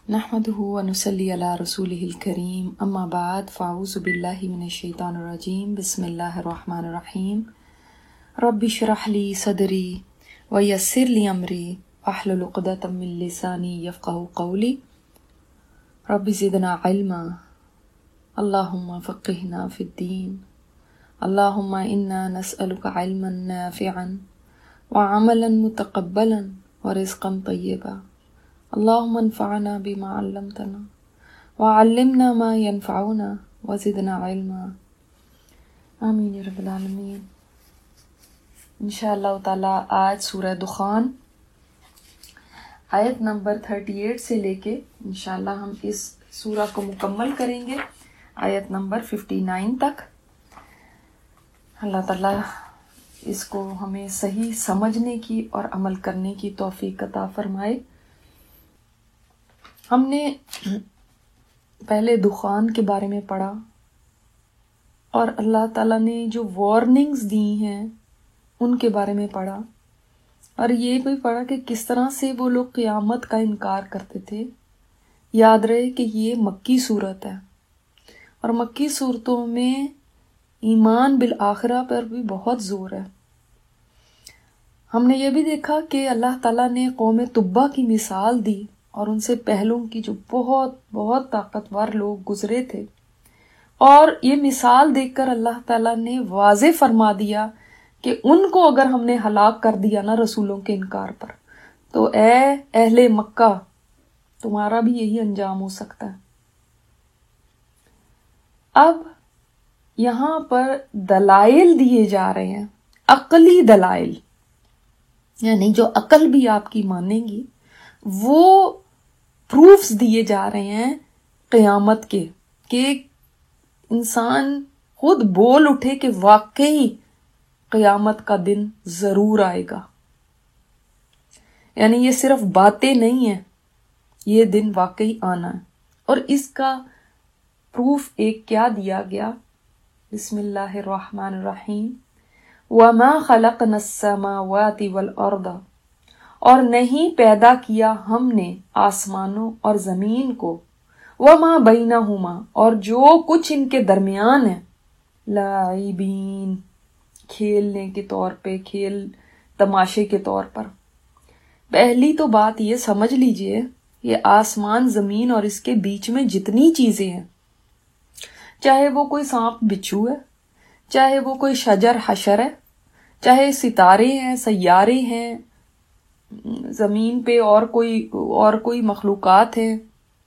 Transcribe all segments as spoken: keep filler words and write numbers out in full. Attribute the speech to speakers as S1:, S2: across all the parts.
S1: نحمده ونصلي على رسوله الكريم اما بعد فاعوذ بالله من الشیطان الرجیم بسم اللہ الرحمن الرحیم رب اشرح لي صدری ويسر لي امری واحلل عقدۃ من لسانی یفقهوا قولی رب زدنا علما اللهم فقهنا في الدين اللهم انا نسألك علما نافعا وعملا متقبلا ورزقا طیبا اللهم انفعنا بما علمتنا وعلمنا ما ينفعنا وزدنا علما آمین یا رب العالمین۔ انشاءاللہ تعالی آج سورہ دخان آیت نمبر اڑتیس سے لے کے انشاءاللہ ہم اس سورہ کو مکمل کریں گے آیت نمبر उनسٹھ تک۔ اللہ تعالی اس کو ہمیں صحیح سمجھنے کی اور عمل کرنے کی توفیق عطا فرمائے۔ ہم نے پہلے دخان کے بارے میں پڑھا اور اللہ تعالیٰ نے جو وارننگز دی ہیں ان کے بارے میں پڑھا، اور یہ بھی پڑھا کہ کس طرح سے وہ لوگ قیامت کا انکار کرتے تھے۔ یاد رہے کہ یہ مکی صورت ہے، اور مکی صورتوں میں ایمان بالآخرہ پر بھی بہت زور ہے۔ ہم نے یہ بھی دیکھا کہ اللہ تعالیٰ نے قوم تبا کی مثال دی، اور ان سے پہلوں کی جو بہت بہت طاقتور لوگ گزرے تھے، اور یہ مثال دیکھ کر اللہ تعالیٰ نے واضح فرما دیا کہ ان کو اگر ہم نے ہلاک کر دیا نا رسولوں کے انکار پر، تو اے اہل مکہ تمہارا بھی یہی انجام ہو سکتا ہے۔ اب یہاں پر دلائل دیے جا رہے ہیں، عقلی دلائل، یعنی جو عقل بھی آپ کی مانیں گی وہ پروفز دیے جا رہے ہیں قیامت کے، کہ انسان خود بول اٹھے کہ واقعی قیامت کا دن ضرور آئے گا۔ یعنی یہ صرف باتیں نہیں ہیں، یہ دن واقعی آنا ہے۔ اور اس کا پروف ایک کیا دیا گیا؟ بسم اللہ الرحمن الرحیم وَمَا خَلَقْنَا السَّمَاوَاتِ وَالْأَرْضَ، اور نہیں پیدا کیا ہم نے آسمانوں اور زمین کو، وَمَا بَيْنَهُمَا، اور جو کچھ ان کے درمیان ہے، لاعبین، کھیلنے کے طور پہ، کھیل تماشے کے طور پر۔ پہلی تو بات یہ سمجھ لیجئے، یہ آسمان زمین اور اس کے بیچ میں جتنی چیزیں ہیں، چاہے وہ کوئی سانپ بچھو ہے، چاہے وہ کوئی شجر حشر ہے، چاہے ستارے ہیں، سیارے ہیں، زمین پہ اور کوئی اور کوئی مخلوقات ہیں،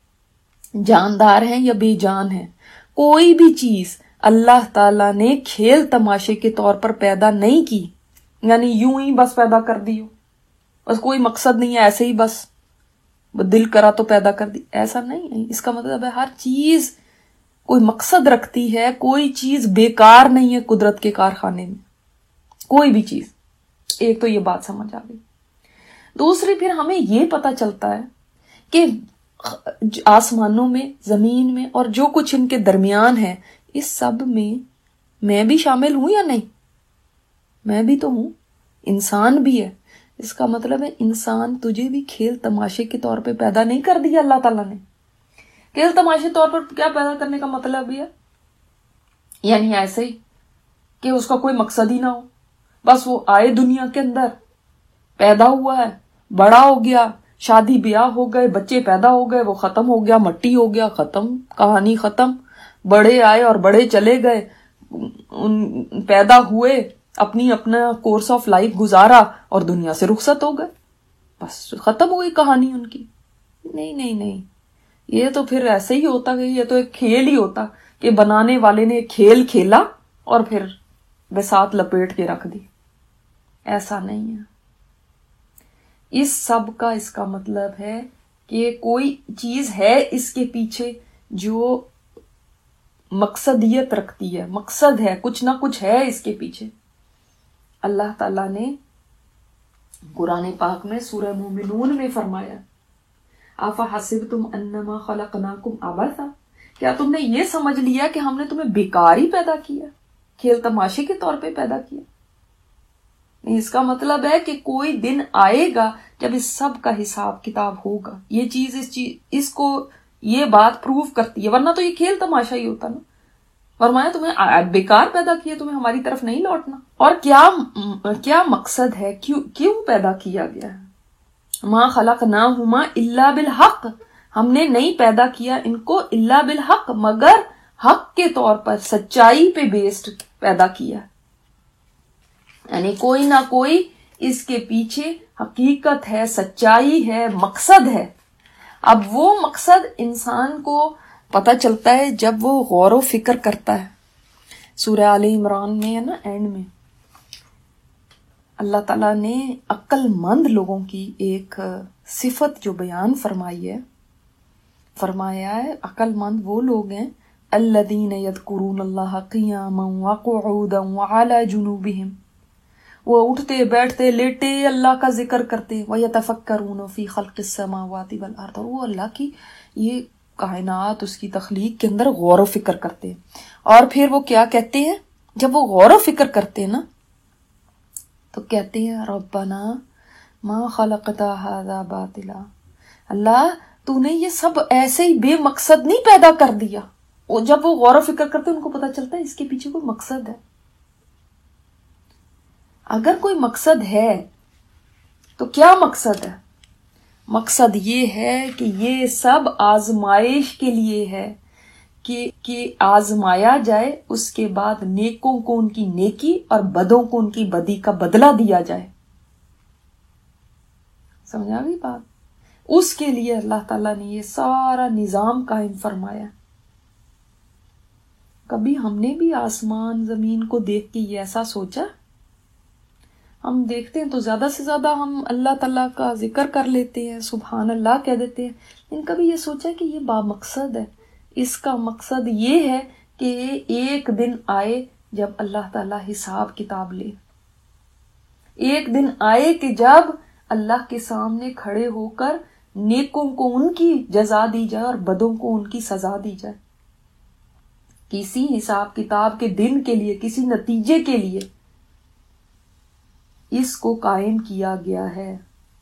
S1: جاندار ہیں یا بے جان ہیں، کوئی بھی چیز اللہ تعالیٰ نے کھیل تماشے کے طور پر پیدا نہیں کی، یعنی یوں ہی بس پیدا کر دی ہو، بس کوئی مقصد نہیں ہے، ایسے ہی بس دل کرا تو پیدا کر دی، ایسا نہیں ہے۔ اس کا مطلب ہے ہر چیز کوئی مقصد رکھتی ہے، کوئی چیز بیکار نہیں ہے قدرت کے کارخانے میں، کوئی بھی چیز۔ ایک تو یہ بات سمجھ آ گئی۔ دوسری پھر ہمیں یہ پتہ چلتا ہے کہ آسمانوں میں، زمین میں اور جو کچھ ان کے درمیان ہے، اس سب میں میں بھی شامل ہوں یا نہیں؟ میں بھی تو ہوں، انسان بھی ہے۔ اس کا مطلب ہے انسان تجھے بھی کھیل تماشے کے طور پہ پیدا نہیں کر دیا اللہ تعالیٰ نے۔ کھیل تماشے طور پر کیا پیدا کرنے کا مطلب یہ ہے؟ یعنی ایسے ہی کہ اس کا کوئی مقصد ہی نہ ہو، بس وہ آئے دنیا کے اندر، پیدا ہوا ہے، بڑا ہو گیا، شادی بیاہ ہو گئے، بچے پیدا ہو گئے، وہ ختم ہو گیا، مٹی ہو گیا، ختم، کہانی ختم۔ بڑے آئے اور بڑے چلے گئے، ان پیدا ہوئے، اپنی اپنا کورس آف لائف گزارا اور دنیا سے رخصت ہو گئے، بس ختم ہوئی کہانی ان کی۔ نہیں نہیں نہیں، یہ تو پھر ایسے ہی ہوتا کہ یہ تو ایک کھیل ہی ہوتا کہ بنانے والے نے ایک کھیل کھیلا اور پھر بساط لپیٹ کے رکھ دی۔ ایسا نہیں ہے۔ اس سب کا اس کا مطلب ہے کہ کوئی چیز ہے اس کے پیچھے جو مقصدیت رکھتی ہے، مقصد ہے، کچھ نہ کچھ ہے اس کے پیچھے۔ اللہ تعالیٰ نے قرآن پاک میں سورہ مومنون میں فرمایا، أَفَحَسِبْتُمْ أَنَّمَا خَلَقْنَاكُمْ عَبَثًا، کیا تم نے یہ سمجھ لیا کہ ہم نے تمہیں بیکار ہی پیدا کیا، کھیل تماشے کے طور پہ پیدا کیا؟ اس کا مطلب ہے کہ کوئی دن آئے گا جب اس سب کا حساب کتاب ہوگا. یہ چیز اس چیز اس کو یہ بات پروف کرتی ہے، ورنہ تو یہ کھیل تماشا ہی ہوتا نا. فرمایا تمہیں بیکار پیدا کیا، تمہیں ہماری طرف نہیں لوٹنا. اور کیا کیا مقصد ہے، کیوں کیوں پیدا کیا گیا ہے. ما خلقناہما الا بالحق، ہم نے نہیں پیدا کیا ان کو الا بالحق، مگر حق کے طور پر، سچائی پہ بیسڈ پیدا کیا. یعنی کوئی نہ کوئی اس کے پیچھے حقیقت ہے، سچائی ہے، مقصد ہے. اب وہ مقصد انسان کو پتہ چلتا ہے جب وہ غور و فکر کرتا ہے. سورہ آل عمران میں ہے نا، اینڈ میں اللہ تعالیٰ نے عقل مند لوگوں کی ایک صفت جو بیان فرمائی ہے، فرمایا ہے عقل مند وہ لوگ ہیں الذین یذکرون اللہ قیاما وقعودا وعلی جنوبہم، وہ اٹھتے بیٹھتے لیٹے اللہ کا ذکر کرتے، وَيَتَفَكَّرُونَ فِي خَلْقِ السَّمَاوَاتِ وَالْأَرْضِ، اور وہ اللہ کی یہ کائنات، اس کی تخلیق کے اندر غور و فکر کرتے ہیں. اور پھر وہ کیا کہتے ہیں جب وہ غور و فکر کرتے ہیں نا، تو کہتے ہیں ربنا ما خلقت هذا باطلا، اللہ تو نے یہ سب ایسے ہی بے مقصد نہیں پیدا کر دیا. اور جب وہ غور و فکر کرتے ہیں ان کو پتہ چلتا ہے اس کے پیچھے کوئی مقصد ہے. اگر کوئی مقصد ہے تو کیا مقصد ہے؟ مقصد یہ ہے کہ یہ سب آزمائش کے لیے ہے، کہ کہ آزمایا جائے، اس کے بعد نیکوں کو ان کی نیکی اور بدوں کو ان کی بدی کا بدلہ دیا جائے. سمجھا گئی بات؟ اس کے لیے اللہ تعالیٰ نے یہ سارا نظام قائم فرمایا. کبھی ہم نے بھی آسمان زمین کو دیکھ کے یہ ایسا سوچا؟ ہم دیکھتے ہیں تو زیادہ سے زیادہ ہم اللہ تعالیٰ کا ذکر کر لیتے ہیں، سبحان اللہ کہہ دیتے ہیں، لیکن کبھی یہ سوچا کہ یہ با مقصد ہے. اس کا مقصد یہ ہے کہ ایک دن آئے جب اللہ تعالیٰ حساب کتاب لے. ایک دن آئے کہ جب اللہ کے سامنے کھڑے ہو کر نیکوں کو ان کی جزا دی جائے اور بدوں کو ان کی سزا دی جائے. کسی حساب کتاب کے دن کے لیے، کسی نتیجے کے لیے اس کو قائم کیا گیا ہے.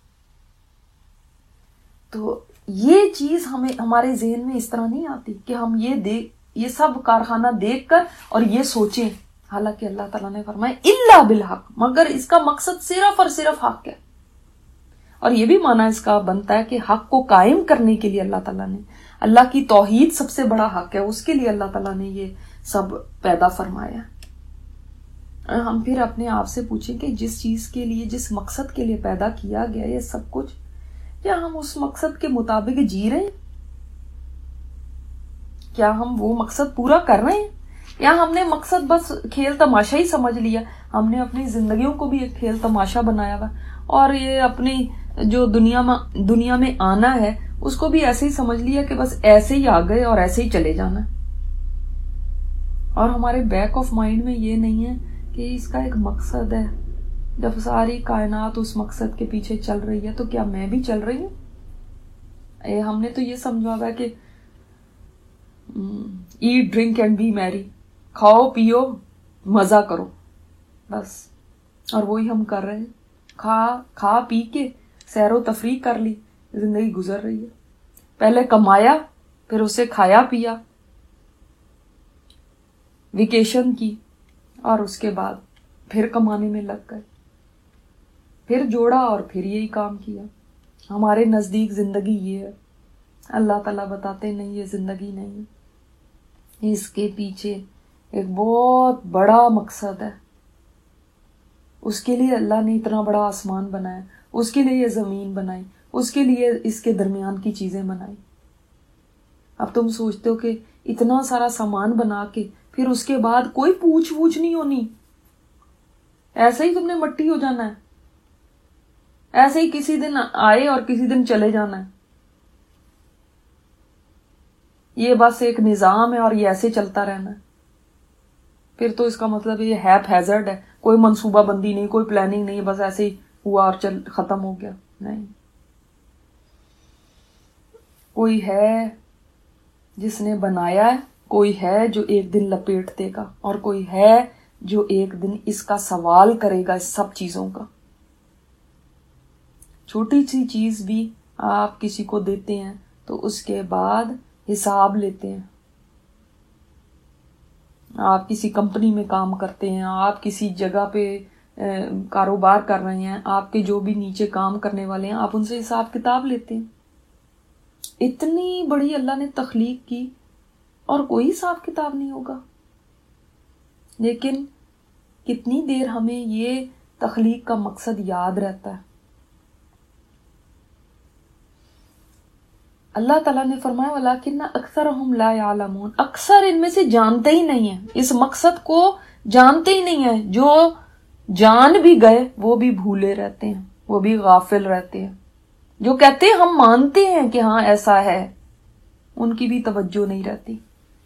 S1: تو یہ چیز ہمیں ہمارے ذہن میں اس طرح نہیں آتی کہ ہم یہ دیکھ یہ سب کارخانہ دیکھ کر اور یہ سوچیں، حالانکہ اللہ تعالیٰ نے فرمایا الا بالحق، مگر اس کا مقصد صرف اور صرف حق ہے. اور یہ بھی معنی اس کا بنتا ہے کہ حق کو قائم کرنے کے لیے اللہ تعالیٰ نے، اللہ کی توحید سب سے بڑا حق ہے، اس کے لیے اللہ تعالیٰ نے یہ سب پیدا فرمایا. ہم پھر اپنے آپ سے پوچھیں کہ جس چیز کے لیے، جس مقصد کے لیے پیدا کیا گیا یہ سب کچھ، کیا ہم اس مقصد کے مطابق جی رہے ہیں؟ کیا ہم وہ مقصد پورا کر رہے ہیں، یا ہم نے مقصد بس کھیل تماشا ہی سمجھ لیا؟ ہم نے اپنی زندگیوں کو بھی ایک کھیل تماشا بنایا ہوا، اور یہ اپنی جو دنیا میں دنیا میں آنا ہے اس کو بھی ایسے ہی سمجھ لیا کہ بس ایسے ہی آ گئے اور ایسے ہی چلے جانا. اور ہمارے بیک آف مائنڈ میں یہ نہیں ہے کہ اس کا ایک مقصد ہے. جب ساری کائنات اس مقصد کے پیچھے چل رہی ہے تو کیا میں بھی چل رہی ہوں؟ اے ہم نے تو یہ سمجھا ہوا کہ ایٹ ڈرنک اینڈ بی میری، کھاؤ پیو مزہ کرو بس، اور وہی ہم کر رہے ہیں. کھا کھا پی کے سیر و تفریح کر لی، زندگی گزر رہی ہے. پہلے کمایا، پھر اسے کھایا پیا، ویکیشن کی، اور اس کے بعد پھر کمانے میں لگ گئے، پھر جوڑا اور پھر یہی کام کیا. ہمارے نزدیک زندگی یہ ہے، اللہ تعالیٰ بتاتے نہیں یہ زندگی نہیں، اس کے پیچھے ایک بہت بڑا مقصد ہے. اس کے لیے اللہ نے اتنا بڑا آسمان بنایا، اس کے لیے یہ زمین بنائی، اس کے لیے اس کے درمیان کی چیزیں بنائی. اب تم سوچتے ہو کہ اتنا سارا سامان بنا کے پھر اس کے بعد کوئی پوچھ پوچھ نہیں ہونی، ایسے ہی تم نے مٹی ہو جانا ہے، ایسے ہی کسی دن آئے اور کسی دن چلے جانا ہے. یہ بس ایک نظام ہے اور یہ ایسے چلتا رہنا ہے. پھر تو اس کا مطلب یہ ہیپ ہیزرڈ ہے، کوئی منصوبہ بندی نہیں، کوئی پلاننگ نہیں، بس ایسے ہی ہوا اور چل ختم ہو گیا. نہیں، کوئی ہے جس نے بنایا ہے، کوئی ہے جو ایک دن لپیٹ دے گا، اور کوئی ہے جو ایک دن اس کا سوال کرے گا اس سب چیزوں کا. چھوٹی سی چیز بھی آپ کسی کو دیتے ہیں تو اس کے بعد حساب لیتے ہیں. آپ کسی کمپنی میں کام کرتے ہیں, آپ کسی جگہ پہ کاروبار کر رہے ہیں, آپ کے جو بھی نیچے کام کرنے والے ہیں, آپ ان سے حساب کتاب لیتے ہیں. اتنی بڑی اللہ نے تخلیق کی اور کوئی حساب کتاب نہیں ہوگا. لیکن کتنی دیر ہمیں یہ تخلیق کا مقصد یاد رہتا ہے. اللہ تعالیٰ نے فرمایا وَلَٰكِنَّ أَكْثَرَهُمْ لَا يَعْلَمُونَ, اکثر ان میں سے جانتے ہی نہیں ہیں, اس مقصد کو جانتے ہی نہیں ہیں. جو جان بھی گئے وہ بھی بھولے رہتے ہیں, وہ بھی غافل رہتے ہیں. جو کہتے ہیں ہم مانتے ہیں کہ ہاں ایسا ہے, ان کی بھی توجہ نہیں رہتی.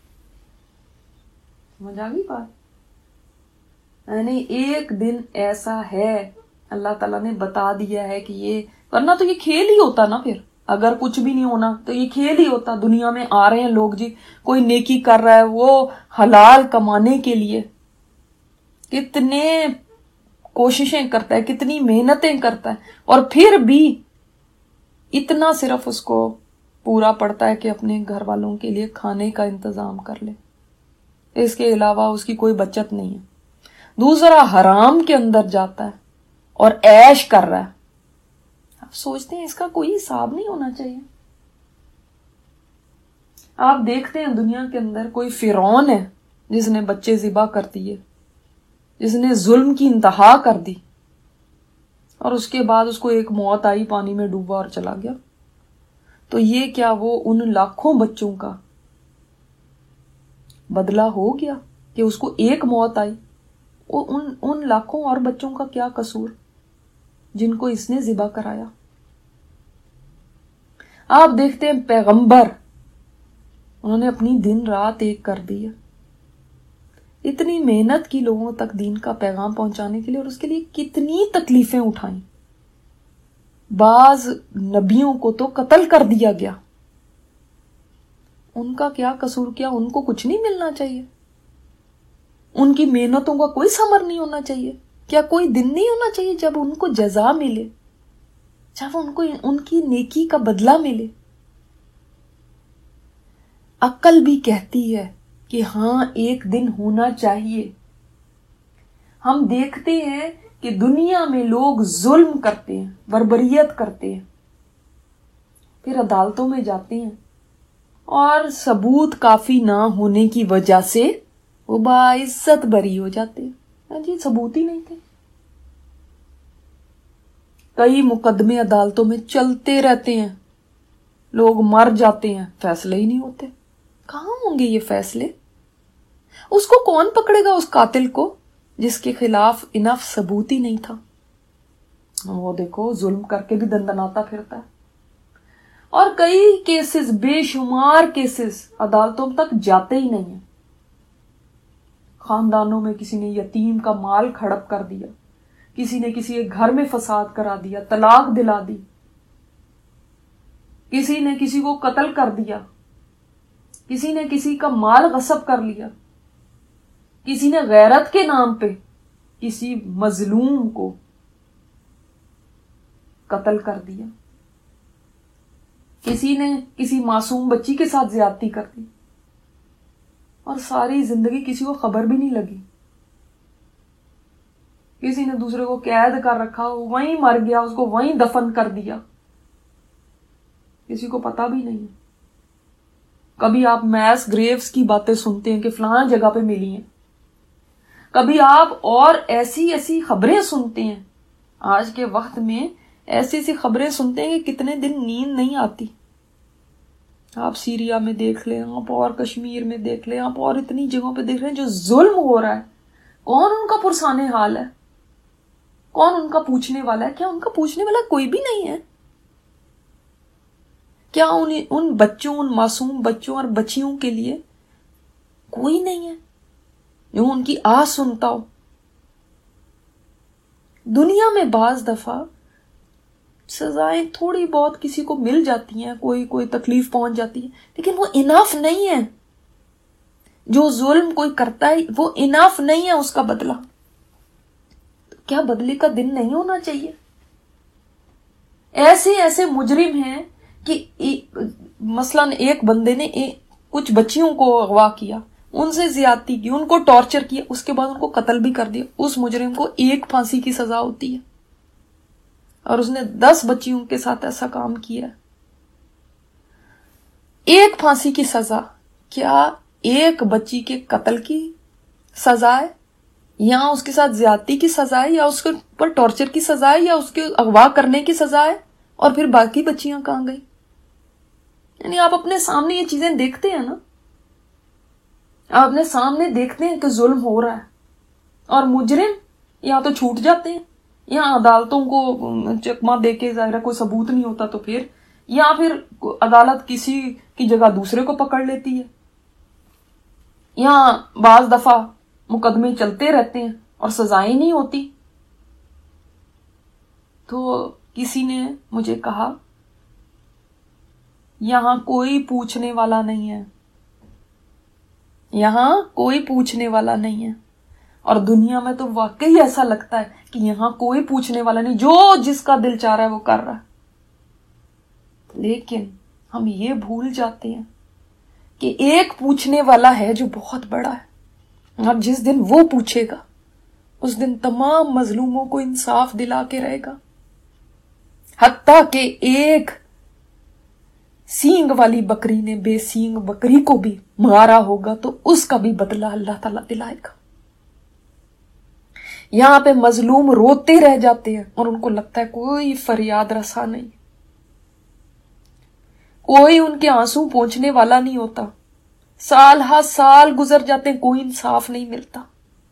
S1: سمجھ آ گئی بات؟ یعنی ایک دن ایسا ہے اللہ تعالیٰ نے بتا دیا ہے کہ یہ ورنہ تو یہ کھیل ہی ہوتا نا. پھر اگر کچھ بھی نہیں ہونا تو یہ کھیل ہی ہوتا. دنیا میں آ رہے ہیں لوگ جی, کوئی نیکی کر رہا ہے وہ حلال کمانے کے لیے کتنے کوششیں کرتا ہے, کتنی محنتیں کرتا ہے, اور پھر بھی اتنا صرف اس کو پورا پڑتا ہے کہ اپنے گھر والوں کے لیے کھانے کا انتظام کر لے. اس کے علاوہ اس کی کوئی بچت نہیں ہے. دوسرا حرام کے اندر جاتا ہے اور عیش کر رہا ہے. آپ سوچتے ہیں اس کا کوئی حساب نہیں ہونا چاہیے. آپ دیکھتے ہیں دنیا کے اندر کوئی فرعون ہے جس نے بچے ذبح کر دیے, جس نے ظلم کی انتہا کر دی, اور اس کے بعد اس کو ایک موت آئی, پانی میں ڈوبا اور چلا گیا. تو یہ کیا وہ ان لاکھوں بچوں کا بدلہ ہو گیا کہ اس کو ایک موت آئی؟ ان ان لاکھوں اور بچوں کا کیا قصور جن کو اس نے ذبح کرایا؟ آپ دیکھتے ہیں پیغمبر, انہوں نے اپنی دن رات ایک کر دی ہے. اتنی محنت کی لوگوں تک دین کا پیغام پہنچانے کے لیے, اور اس کے لیے کتنی تکلیفیں اٹھائیں. بعض نبیوں کو تو قتل کر دیا گیا. ان کا کیا قصور؟ کیا ان کو کچھ نہیں ملنا چاہیے؟ ان کی محنتوں کا کوئی ثمر نہیں ہونا چاہیے؟ کیا کوئی دن نہیں ہونا چاہیے جب ان کو جزا ملے, جب ان کو ان کی نیکی کا بدلہ ملے؟ عقل بھی کہتی ہے کہ ہاں ایک دن ہونا چاہیے. ہم دیکھتے ہیں کہ دنیا میں لوگ ظلم کرتے ہیں, بربریت کرتے ہیں, پھر عدالتوں میں جاتے ہیں, اور ثبوت کافی نہ ہونے کی وجہ سے وہ باعزت بری ہو جاتے ہیں. جی ثبوت ہی نہیں تھے. کئی مقدمے عدالتوں میں چلتے رہتے ہیں, لوگ مر جاتے ہیں, فیصلے ہی نہیں ہوتے. کہاں ہوں گے یہ فیصلے؟ اس کو کون پکڑے گا, اس قاتل کو جس کے خلاف انف ثبوت ہی نہیں تھا؟ وہ دیکھو ظلم کر کے بھی دندناتا پھرتا ہے. اور کئی کیسز, بے شمار کیسز عدالتوں تک جاتے ہی نہیں ہیں. خاندانوں میں کسی نے یتیم کا مال کھڑپ کر دیا, کسی نے کسی کے گھر میں فساد کرا دیا, طلاق دلا دی, کسی نے کسی کو قتل کر دیا, کسی نے کسی کا مال غصب کر لیا, کسی نے غیرت کے نام پہ کسی مظلوم کو قتل کر دیا, کسی نے کسی معصوم بچی کے ساتھ زیادتی کر دی, اور ساری زندگی کسی کو خبر بھی نہیں لگی. کسی نے دوسرے کو قید کر رکھا, وہیں مر گیا, اس کو وہیں دفن کر دیا, کسی کو پتا بھی نہیں. کبھی آپ میس گریوز کی باتیں سنتے ہیں کہ فلاں جگہ پہ ملی ہیں, کبھی آپ اور ایسی ایسی خبریں سنتے ہیں. آج کے وقت میں ایسی ایسی خبریں سنتے ہیں کہ کتنے دن نیند نہیں آتی. آپ سیریا میں دیکھ لیں, آپ اور کشمیر میں دیکھ لیں, آپ اور اتنی جگہوں پہ دیکھ رہے ہیں جو ظلم ہو رہا ہے. کون ان کا پرسانے حال ہے؟ کون ان کا پوچھنے والا ہے؟ کیا ان کا پوچھنے والا کوئی بھی نہیں ہے؟ کیا ان ان بچوں, ان معصوم بچوں اور بچیوں کے لیے کوئی نہیں ہے جو ان کی آہ سنتا ہو؟ دنیا میں بعض دفعہ سزائیں تھوڑی بہت کسی کو مل جاتی ہیں, کوئی کوئی تکلیف پہنچ جاتی ہے, لیکن وہ انف نہیں ہے. جو ظلم کوئی کرتا ہے وہ اناف نہیں ہے اس کا بدلہ. کیا بدلے کا دن نہیں ہونا چاہیے؟ ایسے ایسے مجرم ہیں کہ مثلاً ایک بندے نے کچھ بچیوں کو اغوا کیا، ان سے زیادتی کی، ان کو ٹارچر کیا، اس کے بعد ان کو قتل بھی کر دیا. اس مجرم کو ایک پھانسی کی سزا ہوتی ہے اور اس نے دس بچیوں کے ساتھ ایسا کام کیا. ایک پھانسی کی سزا کیا ایک بچی کے قتل کی سزا ہے، یا اس کے ساتھ زیادتی کی سزا ہے، یا اس کے اوپر ٹارچر کی سزا ہے، یا اس کے اغوا کرنے کی سزا ہے؟ اور پھر باقی بچیاں کہاں گئی؟ یعنی آپ اپنے سامنے یہ چیزیں دیکھتے ہیں نا، آپ اپنے سامنے دیکھتے ہیں کہ ظلم ہو رہا ہے، اور مجرم یا تو چھوٹ جاتے ہیں، یا عدالتوں کو چکما دے کے، ظاہر کوئی ثبوت نہیں ہوتا تو پھر، یا پھر عدالت کسی کی جگہ دوسرے کو پکڑ لیتی ہے، یا بعض دفعہ مقدمے چلتے رہتے ہیں اور سزائیں نہیں ہوتی. تو کسی نے مجھے کہا یہاں کوئی پوچھنے والا نہیں ہے، یہاں کوئی پوچھنے والا نہیں ہے. اور دنیا میں تو واقعی ایسا لگتا ہے کہ یہاں کوئی پوچھنے والا نہیں، جو جس کا دل چاہ رہا ہے وہ کر رہا ہے. لیکن ہم یہ بھول جاتے ہیں کہ ایک پوچھنے والا ہے جو بہت بڑا ہے، اور جس دن وہ پوچھے گا اس دن تمام مظلوموں کو انصاف دلا کے رہے گا. حتیٰ کہ ایک سینگ والی بکری نے بے سینگ بکری کو بھی مارا ہوگا تو اس کا بھی بدلہ اللہ تعالیٰ دلائے گا. یہاں پہ مظلوم روتے رہ جاتے ہیں اور ان کو لگتا ہے کوئی فریاد رسا نہیں، کوئی ان کے آنسو پہنچنے والا نہیں ہوتا. سال ہا سال گزر جاتے ہیں، کوئی انصاف نہیں ملتا.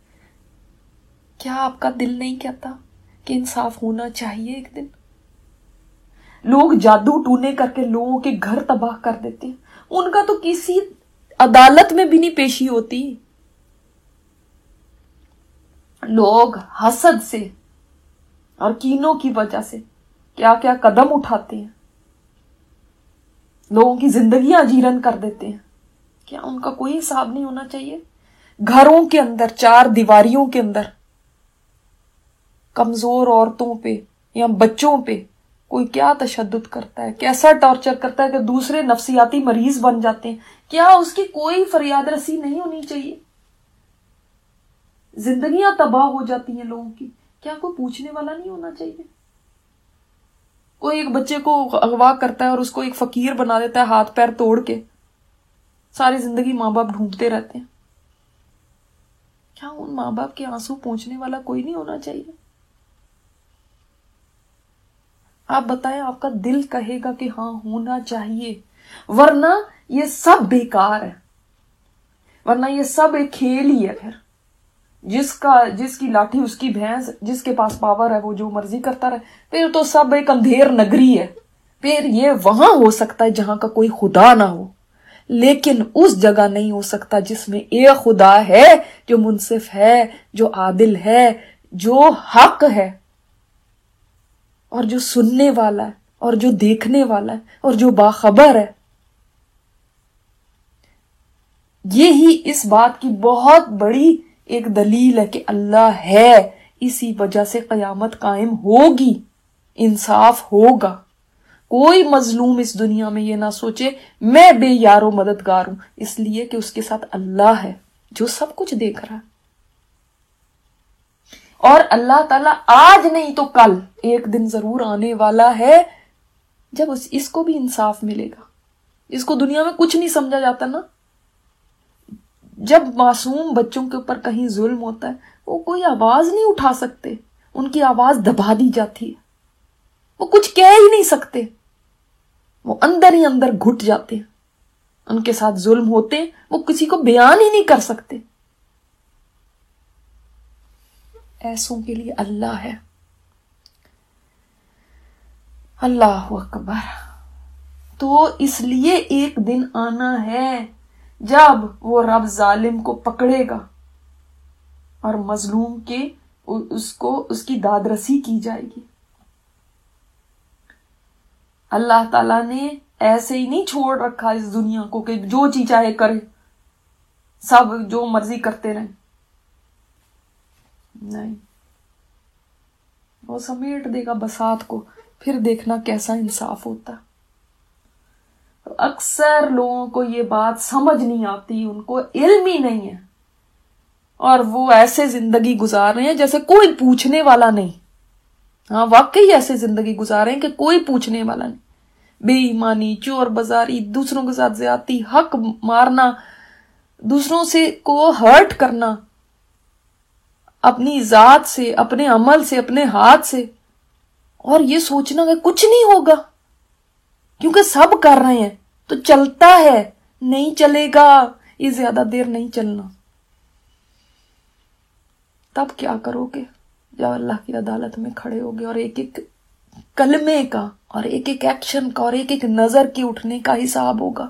S1: کیا آپ کا دل نہیں کہتا کہ انصاف ہونا چاہیے؟ ایک دن لوگ جادو ٹونے کر کے لوگوں کے گھر تباہ کر دیتے ہیں، ان کا تو کسی عدالت میں بھی نہیں پیشی ہوتی. لوگ حسد سے اور کینوں کی وجہ سے کیا کیا قدم اٹھاتے ہیں، لوگوں کی زندگیاں جیرن کر دیتے ہیں. کیا ان کا کوئی حساب نہیں ہونا چاہیے؟ گھروں کے اندر، چار دیواریوں کے اندر کمزور عورتوں پہ یا بچوں پہ کوئی کیا تشدد کرتا ہے، کیسا ٹارچر کرتا ہے کہ دوسرے نفسیاتی مریض بن جاتے ہیں. کیا اس کی کوئی فریاد رسی نہیں ہونی چاہیے؟ زندگیاں تباہ ہو جاتی ہیں لوگوں کی، کیا کوئی پوچھنے والا نہیں ہونا چاہیے؟ کوئی ایک بچے کو اغوا کرتا ہے اور اس کو ایک فقیر بنا دیتا ہے ہاتھ پیر توڑ کے، ساری زندگی ماں باپ ڈھونڈتے رہتے ہیں. کیا ان ماں باپ کے آنسو پہنچنے والا کوئی نہیں ہونا چاہیے؟ آپ بتائیں، آپ کا دل کہے گا کہ ہاں ہونا چاہیے، ورنہ یہ سب بیکار ہے، ورنہ یہ سب ایک کھیل ہی ہے. پھر جس کا جس کی لاٹھی اس کی بھینس، جس کے پاس پاور ہے وہ جو مرضی کرتا رہے، پھر تو سب ایک اندھیر نگری ہے. پھر یہ وہاں ہو سکتا ہے جہاں کا کوئی خدا نہ ہو، لیکن اس جگہ نہیں ہو سکتا جس میں ایک خدا ہے جو منصف ہے، جو عادل ہے، جو حق ہے، اور جو سننے والا ہے، اور جو دیکھنے والا ہے، اور جو باخبر ہے. یہی اس بات کی بہت بڑی ایک دلیل ہے کہ اللہ ہے. اسی وجہ سے قیامت قائم ہوگی، انصاف ہوگا. کوئی مظلوم اس دنیا میں یہ نہ سوچے میں بے یار و مددگار ہوں، اس لیے کہ اس کے ساتھ اللہ ہے جو سب کچھ دیکھ رہا ہے. اور اللہ تعالیٰ آج نہیں تو کل ایک دن ضرور آنے والا ہے جب اس, اس کو بھی انصاف ملے گا. اس کو دنیا میں کچھ نہیں سمجھا جاتا نا. جب معصوم بچوں کے اوپر کہیں ظلم ہوتا ہے وہ کوئی آواز نہیں اٹھا سکتے، ان کی آواز دبا دی جاتی ہے، وہ کچھ کہہ ہی نہیں سکتے، وہ اندر ہی اندر گھٹ جاتے ہیں. ان کے ساتھ ظلم ہوتے ہیں، وہ کسی کو بیان ہی نہیں کر سکتے. ایسوں کے لیے اللہ ہے. اللہ اکبر. تو اس لیے ایک دن آنا ہے جب وہ رب ظالم کو پکڑے گا اور مظلوم کے اس کو اس کی داد رسی کی جائے گی. اللہ تعالیٰ نے ایسے ہی نہیں چھوڑ رکھا اس دنیا کو کہ جو چیز چاہے کرے. سب جو مرضی کرتے رہیں. نہیں, وہ سمیٹ دے گا بساط کو, پھر دیکھنا کیسا انصاف ہوتا. اکثر لوگوں کو یہ بات سمجھ نہیں آتی, ان کو علم ہی نہیں ہے, اور وہ ایسے زندگی گزار رہے ہیں جیسے کوئی پوچھنے والا نہیں. ہاں واقعی ایسے زندگی گزار رہے ہیں کہ کوئی پوچھنے والا نہیں. بے ایمانی, چور بازاری, دوسروں کے ساتھ زیادتی, حق مارنا, دوسروں سے کو ہرٹ کرنا, اپنی ذات سے, اپنے عمل سے, اپنے ہاتھ سے, اور یہ سوچنا کہ کچھ نہیں ہوگا کیونکہ سب کر رہے ہیں تو چلتا ہے. نہیں چلے گا, یہ زیادہ دیر نہیں چلنا. تب کیا کرو گے جب اللہ کی عدالت میں کھڑے ہوگے, اور ایک ایک کلمے کا, اور ایک ایک ایکشن کا, اور ایک ایک نظر کے اٹھنے کا حساب ہوگا.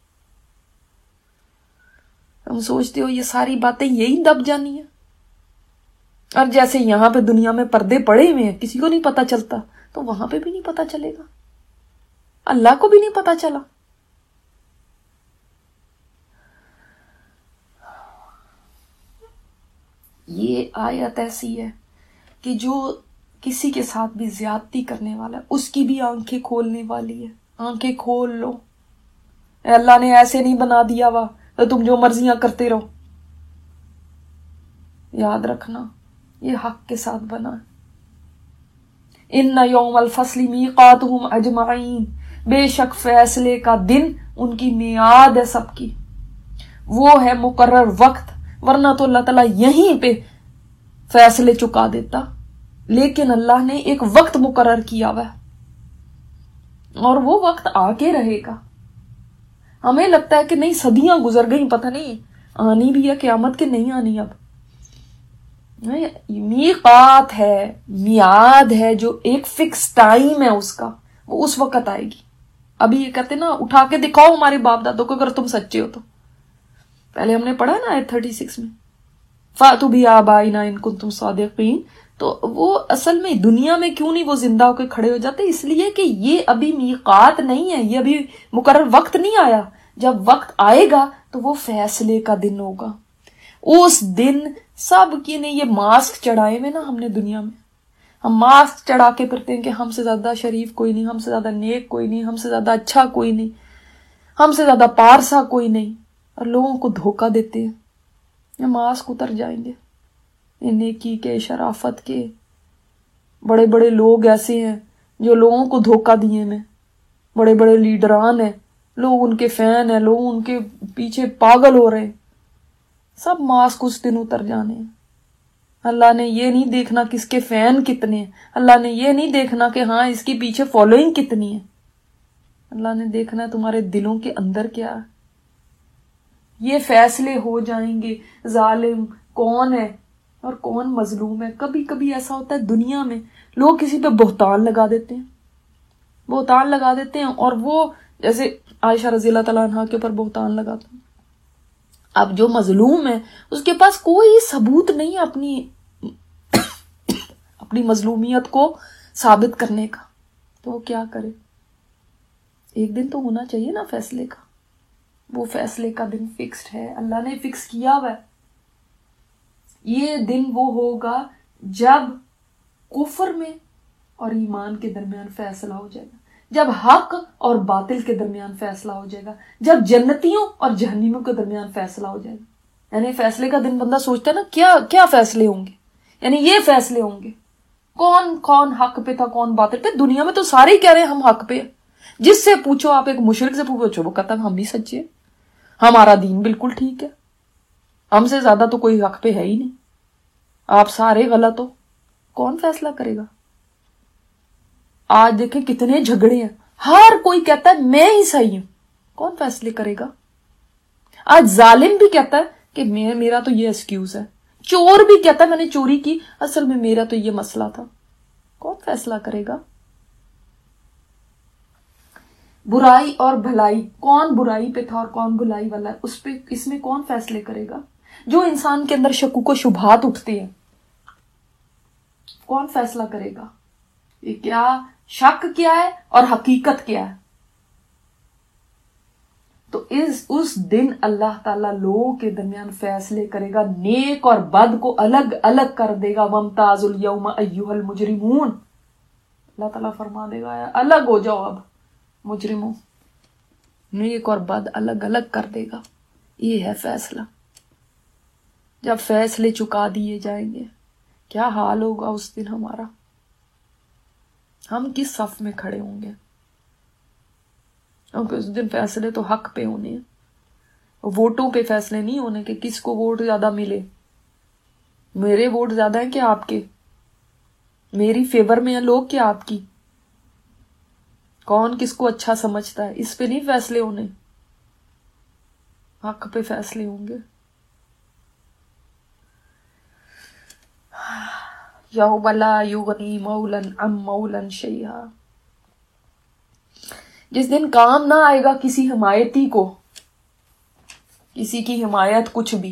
S1: ہم سوچتے ہو یہ ساری باتیں یہی دب جانی ہیں, اور جیسے یہاں پہ دنیا میں پردے پڑے ہوئے ہیں, کسی کو نہیں پتا چلتا, تو وہاں پہ بھی نہیں پتا چلے گا, اللہ کو بھی نہیں پتا چلا. یہ آیت ایسی ہے کہ جو کسی کے ساتھ بھی زیادتی کرنے والا ہے اس کی بھی آنکھیں کھولنے والی ہے. آنکھیں کھول لو, اے اللہ نے ایسے نہیں بنا دیا وا تو تم جو مرضیاں کرتے رہو. یاد رکھنا یہ حق کے ساتھ بنا ہے. ان یوم الفصل میقاتہم اجمعین, بے شک فیصلے کا دن ان کی میعاد ہے سب کی, وہ ہے مقرر وقت, ورنہ تو اللہ تعالیٰ یہیں پہ فیصلے چکا دیتا, لیکن اللہ نے ایک وقت مقرر کیا ہوا ہے, اور وہ وقت آ کے رہے گا. ہمیں لگتا ہے کہ نہیں صدیاں گزر گئیں, پتہ نہیں آنی بھی ہے قیامت کے نہیں آنی. اب میقات ہے, میعاد ہے, جو ایک فکس ٹائم ہے اس کا, وہ اس وقت آئے گی. ابھی یہ کہتے نا اٹھا کے دکھاؤ ہمارے باپ دادوں کو اگر تم سچے ہو تو. پہلے ہم نے پڑھا نا آیت تھرٹی سکس میں, فَأْتُوا بِآبَائِنَا إِن كُنتُمْ صَادِقِينَ. تو وہ اصل میں دنیا میں کیوں نہیں وہ زندہ ہو کے کھڑے ہو جاتے؟ اس لیے کہ یہ ابھی میقات نہیں ہے, یہ ابھی مقرر وقت نہیں آیا. جب وقت آئے گا تو وہ فیصلے کا دن ہوگا. اس دن سب کی نے یہ ماسک چڑھائے ہوئے نا ہم نے دنیا میں, ہم ماسک چڑھا کے پھرتے ہیں کہ ہم سے زیادہ شریف کوئی نہیں, ہم سے زیادہ نیک کوئی نہیں, ہم سے زیادہ اچھا کوئی نہیں, ہم سے زیادہ پارسا کوئی نہیں, اور لوگوں کو دھوکہ دیتے ہیں. یہ ماسک اتر جائیں گے, نیکی کے, شرافت کے. بڑے بڑے لوگ ایسے ہیں جو لوگوں کو دھوکہ دیے میں, بڑے بڑے لیڈران ہیں, لوگ ان کے فین ہیں, لوگ ان کے پیچھے پاگل ہو رہے ہیں. سب ماسک اس دن اتر جانے ہیں. اللہ نے یہ نہیں دیکھنا کہ اس کے فین کتنے ہیں, اللہ نے یہ نہیں دیکھنا کہ ہاں اس کے پیچھے فالوئنگ کتنی ہے. اللہ نے دیکھنا ہے تمہارے دلوں کے اندر کیا ہے. یہ فیصلے ہو جائیں گے ظالم کون ہے اور کون مظلوم ہے. کبھی کبھی ایسا ہوتا ہے دنیا میں لوگ کسی پہ بہتان لگا دیتے ہیں, بہتان لگا دیتے ہیں, اور وہ جیسے عائشہ رضی اللہ تعالیٰ عنہ کے اوپر بہتان لگاتے ہیں. اب جو مظلوم ہے اس کے پاس کوئی ثبوت نہیں اپنی اپنی مظلومیت کو ثابت کرنے کا, تو وہ کیا کرے؟ ایک دن تو ہونا چاہیے نا فیصلے کا. وہ فیصلے کا دن فکسڈ ہے, اللہ نے فکس کیا ہوا ہے. یہ دن وہ ہوگا جب کفر میں اور ایمان کے درمیان فیصلہ ہو جائے گا, جب حق اور باطل کے درمیان فیصلہ ہو جائے گا, جب جنتیوں اور جہنمیوں کے درمیان فیصلہ ہو جائے گا. یعنی فیصلے کا دن بندہ سوچتا ہے نا کیا کیا فیصلے ہوں گے, یعنی یہ فیصلے ہوں گے کون کون حق پہ تھا کون باطل پہ. دنیا میں تو سارے ہی کہہ رہے ہیں ہم حق پہ, جس سے پوچھو آپ, ایک مشرک سے پوچھو وہ کہتا ہے ہم بھی سچے ہیں, ہمارا دین بالکل ٹھیک ہے, ہم سے زیادہ تو کوئی حق پہ ہے ہی نہیں, آپ سارے غلط ہو. کون فیصلہ کرے گا؟ آج دیکھیں کتنے جھگڑے ہیں, ہر کوئی کہتا ہے میں ہی صحیح ہوں. کون فیصلے کرے گا؟ آج ظالم بھی کہتا ہے کہ میرا تو یہ ایکسکیوز ہے, چور بھی کہتا ہے میں نے چوری کی, اصل میں میرا تو یہ مسئلہ تھا. کون فیصلہ کرے گا؟ برائی اور بھلائی, کون برائی پہ تھا اور کون بھلائی والا ہے, اس پہ اس میں کون فیصلے کرے گا؟ جو انسان کے اندر شکوک و شبہات اٹھتے ہیں کون فیصلہ کرے گا؟ یہ کیا شک کیا ہے اور حقیقت کیا ہے؟ تو اس اس دن اللہ تعالیٰ لوگوں کے درمیان فیصلے کرے گا، نیک اور بد کو الگ الگ کر دے گا. وَامْتَازُوا الْيَوْمَ أَيُّهَا الْمُجْرِمُونَ، اللہ تعالیٰ فرما دے گا الگ ہو جاؤ اب مجرموں، نیک اور بد الگ الگ کر دے گا. یہ ہے فیصلہ. جب فیصلے چکا دیے جائیں گے کیا حال ہوگا اس دن ہمارا، ہم کس صف میں کھڑے ہوں گے؟ کیونکہ اس دن فیصلے تو حق پہ ہونے ہیں، ووٹوں پہ فیصلے نہیں ہونے کہ کس کو ووٹ زیادہ ملے. میرے ووٹ زیادہ ہیں کہ آپ کے؟ میری فیور میں ہیں لوگ کیا آپ کی؟ کون کس کو اچھا سمجھتا ہے، اس پہ نہیں فیصلے ہونے، حق پہ فیصلے ہوں گے. یوم لا یغنی مولا عن مولا شیئا، جس دن کام نہ آئے گا کسی حمایتی کو، کسی کی حمایت کچھ بھی.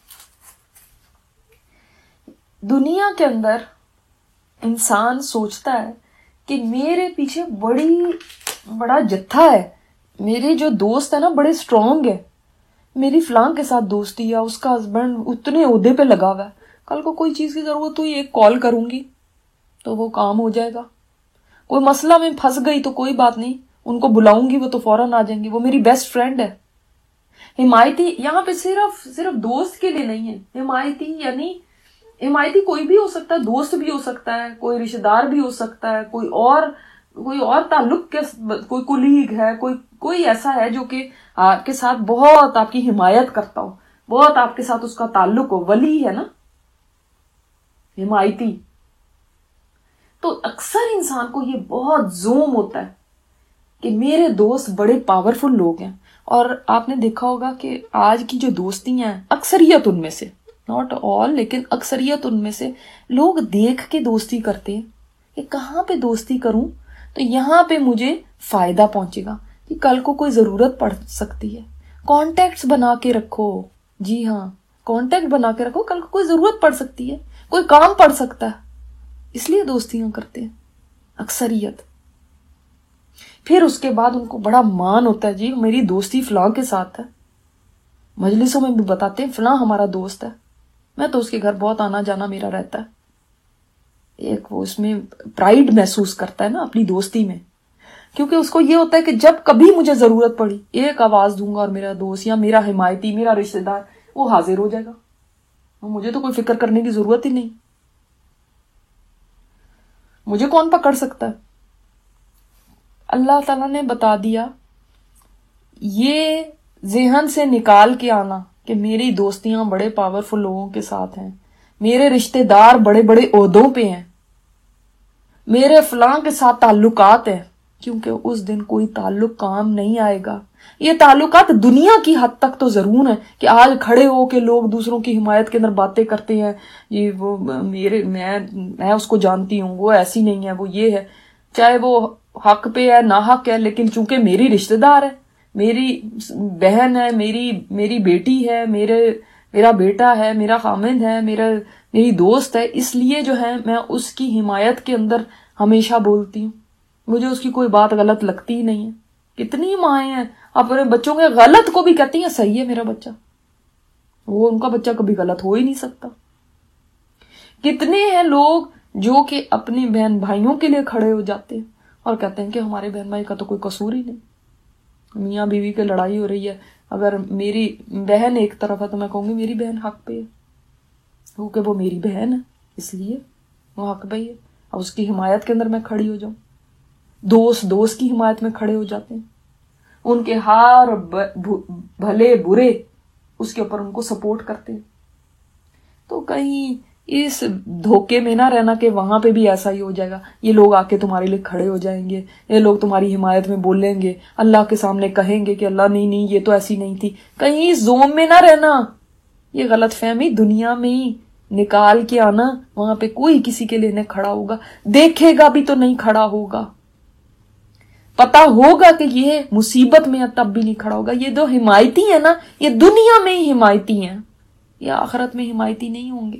S1: دنیا کے اندر انسان سوچتا ہے کہ میرے پیچھے بڑی بڑا جتھا ہے، میرے جو دوست ہے نا بڑے اسٹرانگ ہے، میری فلاں کے ساتھ دوستی ہے، اس کا ہسبینڈ اتنے عہدے پہ لگا ہوا ہے، کل کو کوئی چیز کی ضرورت ہوئی ایک کال کروں گی تو وہ کام ہو جائے گا. کوئی مسئلہ میں پھنس گئی تو کوئی بات نہیں، ان کو بلاؤں گی وہ تو فوراً آ جائیں گی، وہ میری بیسٹ فرینڈ ہے. حمایتی یہاں پہ صرف صرف دوست کے لیے نہیں ہے. حمایتی یعنی حمایتی کوئی بھی ہو سکتا ہے، دوست بھی ہو سکتا ہے، کوئی رشتہ دار بھی ہو سکتا ہے، کوئی اور کوئی اور تعلق کے کوئی کولیگ ہے، کوئی کوئی ایسا ہے جو کہ آپ کے ساتھ بہت آپ کی حمایت کرتا ہو، بہت آپ کے ساتھ اس کا تعلق ہو. ولی ہے نا حمایتی. تو اکثر انسان کو یہ بہت زوم ہوتا ہے کہ میرے دوست بڑے پاورفل لوگ ہیں. اور آپ نے دیکھا ہوگا کہ آج کی جو دوستیاں ہیں، اکثریت ان میں سے، ناٹ آل لیکن اکثریت ان میں سے لوگ دیکھ کے دوستی کرتے ہیں کہ کہاں پہ دوستی کروں تو یہاں پہ مجھے فائدہ پہنچے گا، کہ کل کو کوئی ضرورت پڑ سکتی ہے. کانٹیکٹس بنا کے رکھو، جی ہاں کانٹیکٹ بنا کے رکھو، کل کو کوئی ضرورت پڑ سکتی ہے، کوئی کام پڑ سکتا ہے، اس لیے دوستیاں کرتے ہیں اکثریت. پھر اس کے بعد ان کو بڑا مان ہوتا ہے، جی میری دوستی فلاں کے ساتھ ہے، مجلسوں میں بھی بتاتے ہیں فلاں ہمارا دوست ہے، میں تو اس کے گھر بہت آنا جانا میرا رہتا ہے. ایک وہ اس میں پرائیڈ محسوس کرتا ہے نا اپنی دوستی میں، کیونکہ اس کو یہ ہوتا ہے کہ جب کبھی مجھے ضرورت پڑی ایک آواز دوں گا اور میرا دوست یا میرا حمایتی، میرا رشتہ دار وہ حاضر ہو جائے گا، مجھے تو کوئی فکر کرنے کی ضرورت ہی نہیں، مجھے کون پکڑ سکتا ہے. اللہ تعالیٰ نے بتا دیا، یہ ذہن سے نکال کے آنا کہ میری دوستیاں بڑے پاورفل لوگوں کے ساتھ ہیں، میرے رشتہ دار بڑے بڑے عہدوں پہ ہیں، میرے فلاں کے ساتھ تعلقات ہیں، کیونکہ اس دن کوئی تعلق کام نہیں آئے گا. یہ تعلقات دنیا کی حد تک تو ضرور ہیں کہ آج کھڑے ہو کے لوگ دوسروں کی حمایت کے اندر باتیں کرتے ہیں، یہ وہ میرے میں میں اس کو جانتی ہوں، وہ ایسی نہیں ہے، وہ یہ ہے، چاہے وہ حق پہ ہے نہ حق ہے، لیکن چونکہ میری رشتہ دار ہے، میری بہن ہے، میری میری بیٹی ہے، میرے میرا بیٹا ہے، میرا خامند ہے، میرا میری دوست ہے، اس لیے جو ہے میں اس کی حمایت کے اندر ہمیشہ بولتی ہوں، مجھے اس کی کوئی بات غلط لگتی ہی نہیں ہے. کتنی مائیں ہیں اپنے بچوں کے غلط کو بھی کہتی ہیں صحیح ہے میرا بچہ، وہ ان کا بچہ کبھی غلط ہو ہی نہیں سکتا. کتنے ہیں لوگ جو کہ اپنی بہن بھائیوں کے لیے کھڑے ہو جاتے ہیں اور کہتے ہیں کہ ہمارے بہن بھائی کا تو کوئی قصور ہی نہیں، میاں بیوی کی لڑائی ہو رہی ہے، اگر میری بہن ایک طرف ہے تو میں کہوں گی میری بہن حق پہ ہے، کیونکہ وہ میری بہن ہے اس لیے وہ حق پہ ہی ہے، اور اس کی حمایت کے اندر میں کھڑی ہو جاؤں. دوست دوست کی حمایت میں کھڑے ہو جاتے ہیں، ان کے ہار بھلے برے اس کے اوپر ان کو سپورٹ کرتے ہیں. تو کہیں اس دھوکے میں نہ رہنا کہ وہاں پہ بھی ایسا ہی ہو جائے گا، یہ لوگ آ کے تمہارے لیے کھڑے ہو جائیں گے، یہ لوگ تمہاری حمایت میں بولیں گے، اللہ کے سامنے کہیں گے کہ اللہ نہیں نہیں یہ تو ایسی نہیں تھی. کہیں اس زوم میں نہ رہنا، یہ غلط فہمی دنیا میں ہی نکال کے آنا، وہاں پہ کوئی کسی کے لیے نہیں کھڑا ہوگا، دیکھے گا بھی تو نہیں کھڑا ہوگا، پتا ہوگا کہ یہ مصیبت میں ہے تب بھی نہیں کھڑا ہوگا. یہ جو حمایتی ہے نا یہ دنیا میں ہی حمایتی ہیں، یہ آخرت میں حمایتی نہیں ہوں گے.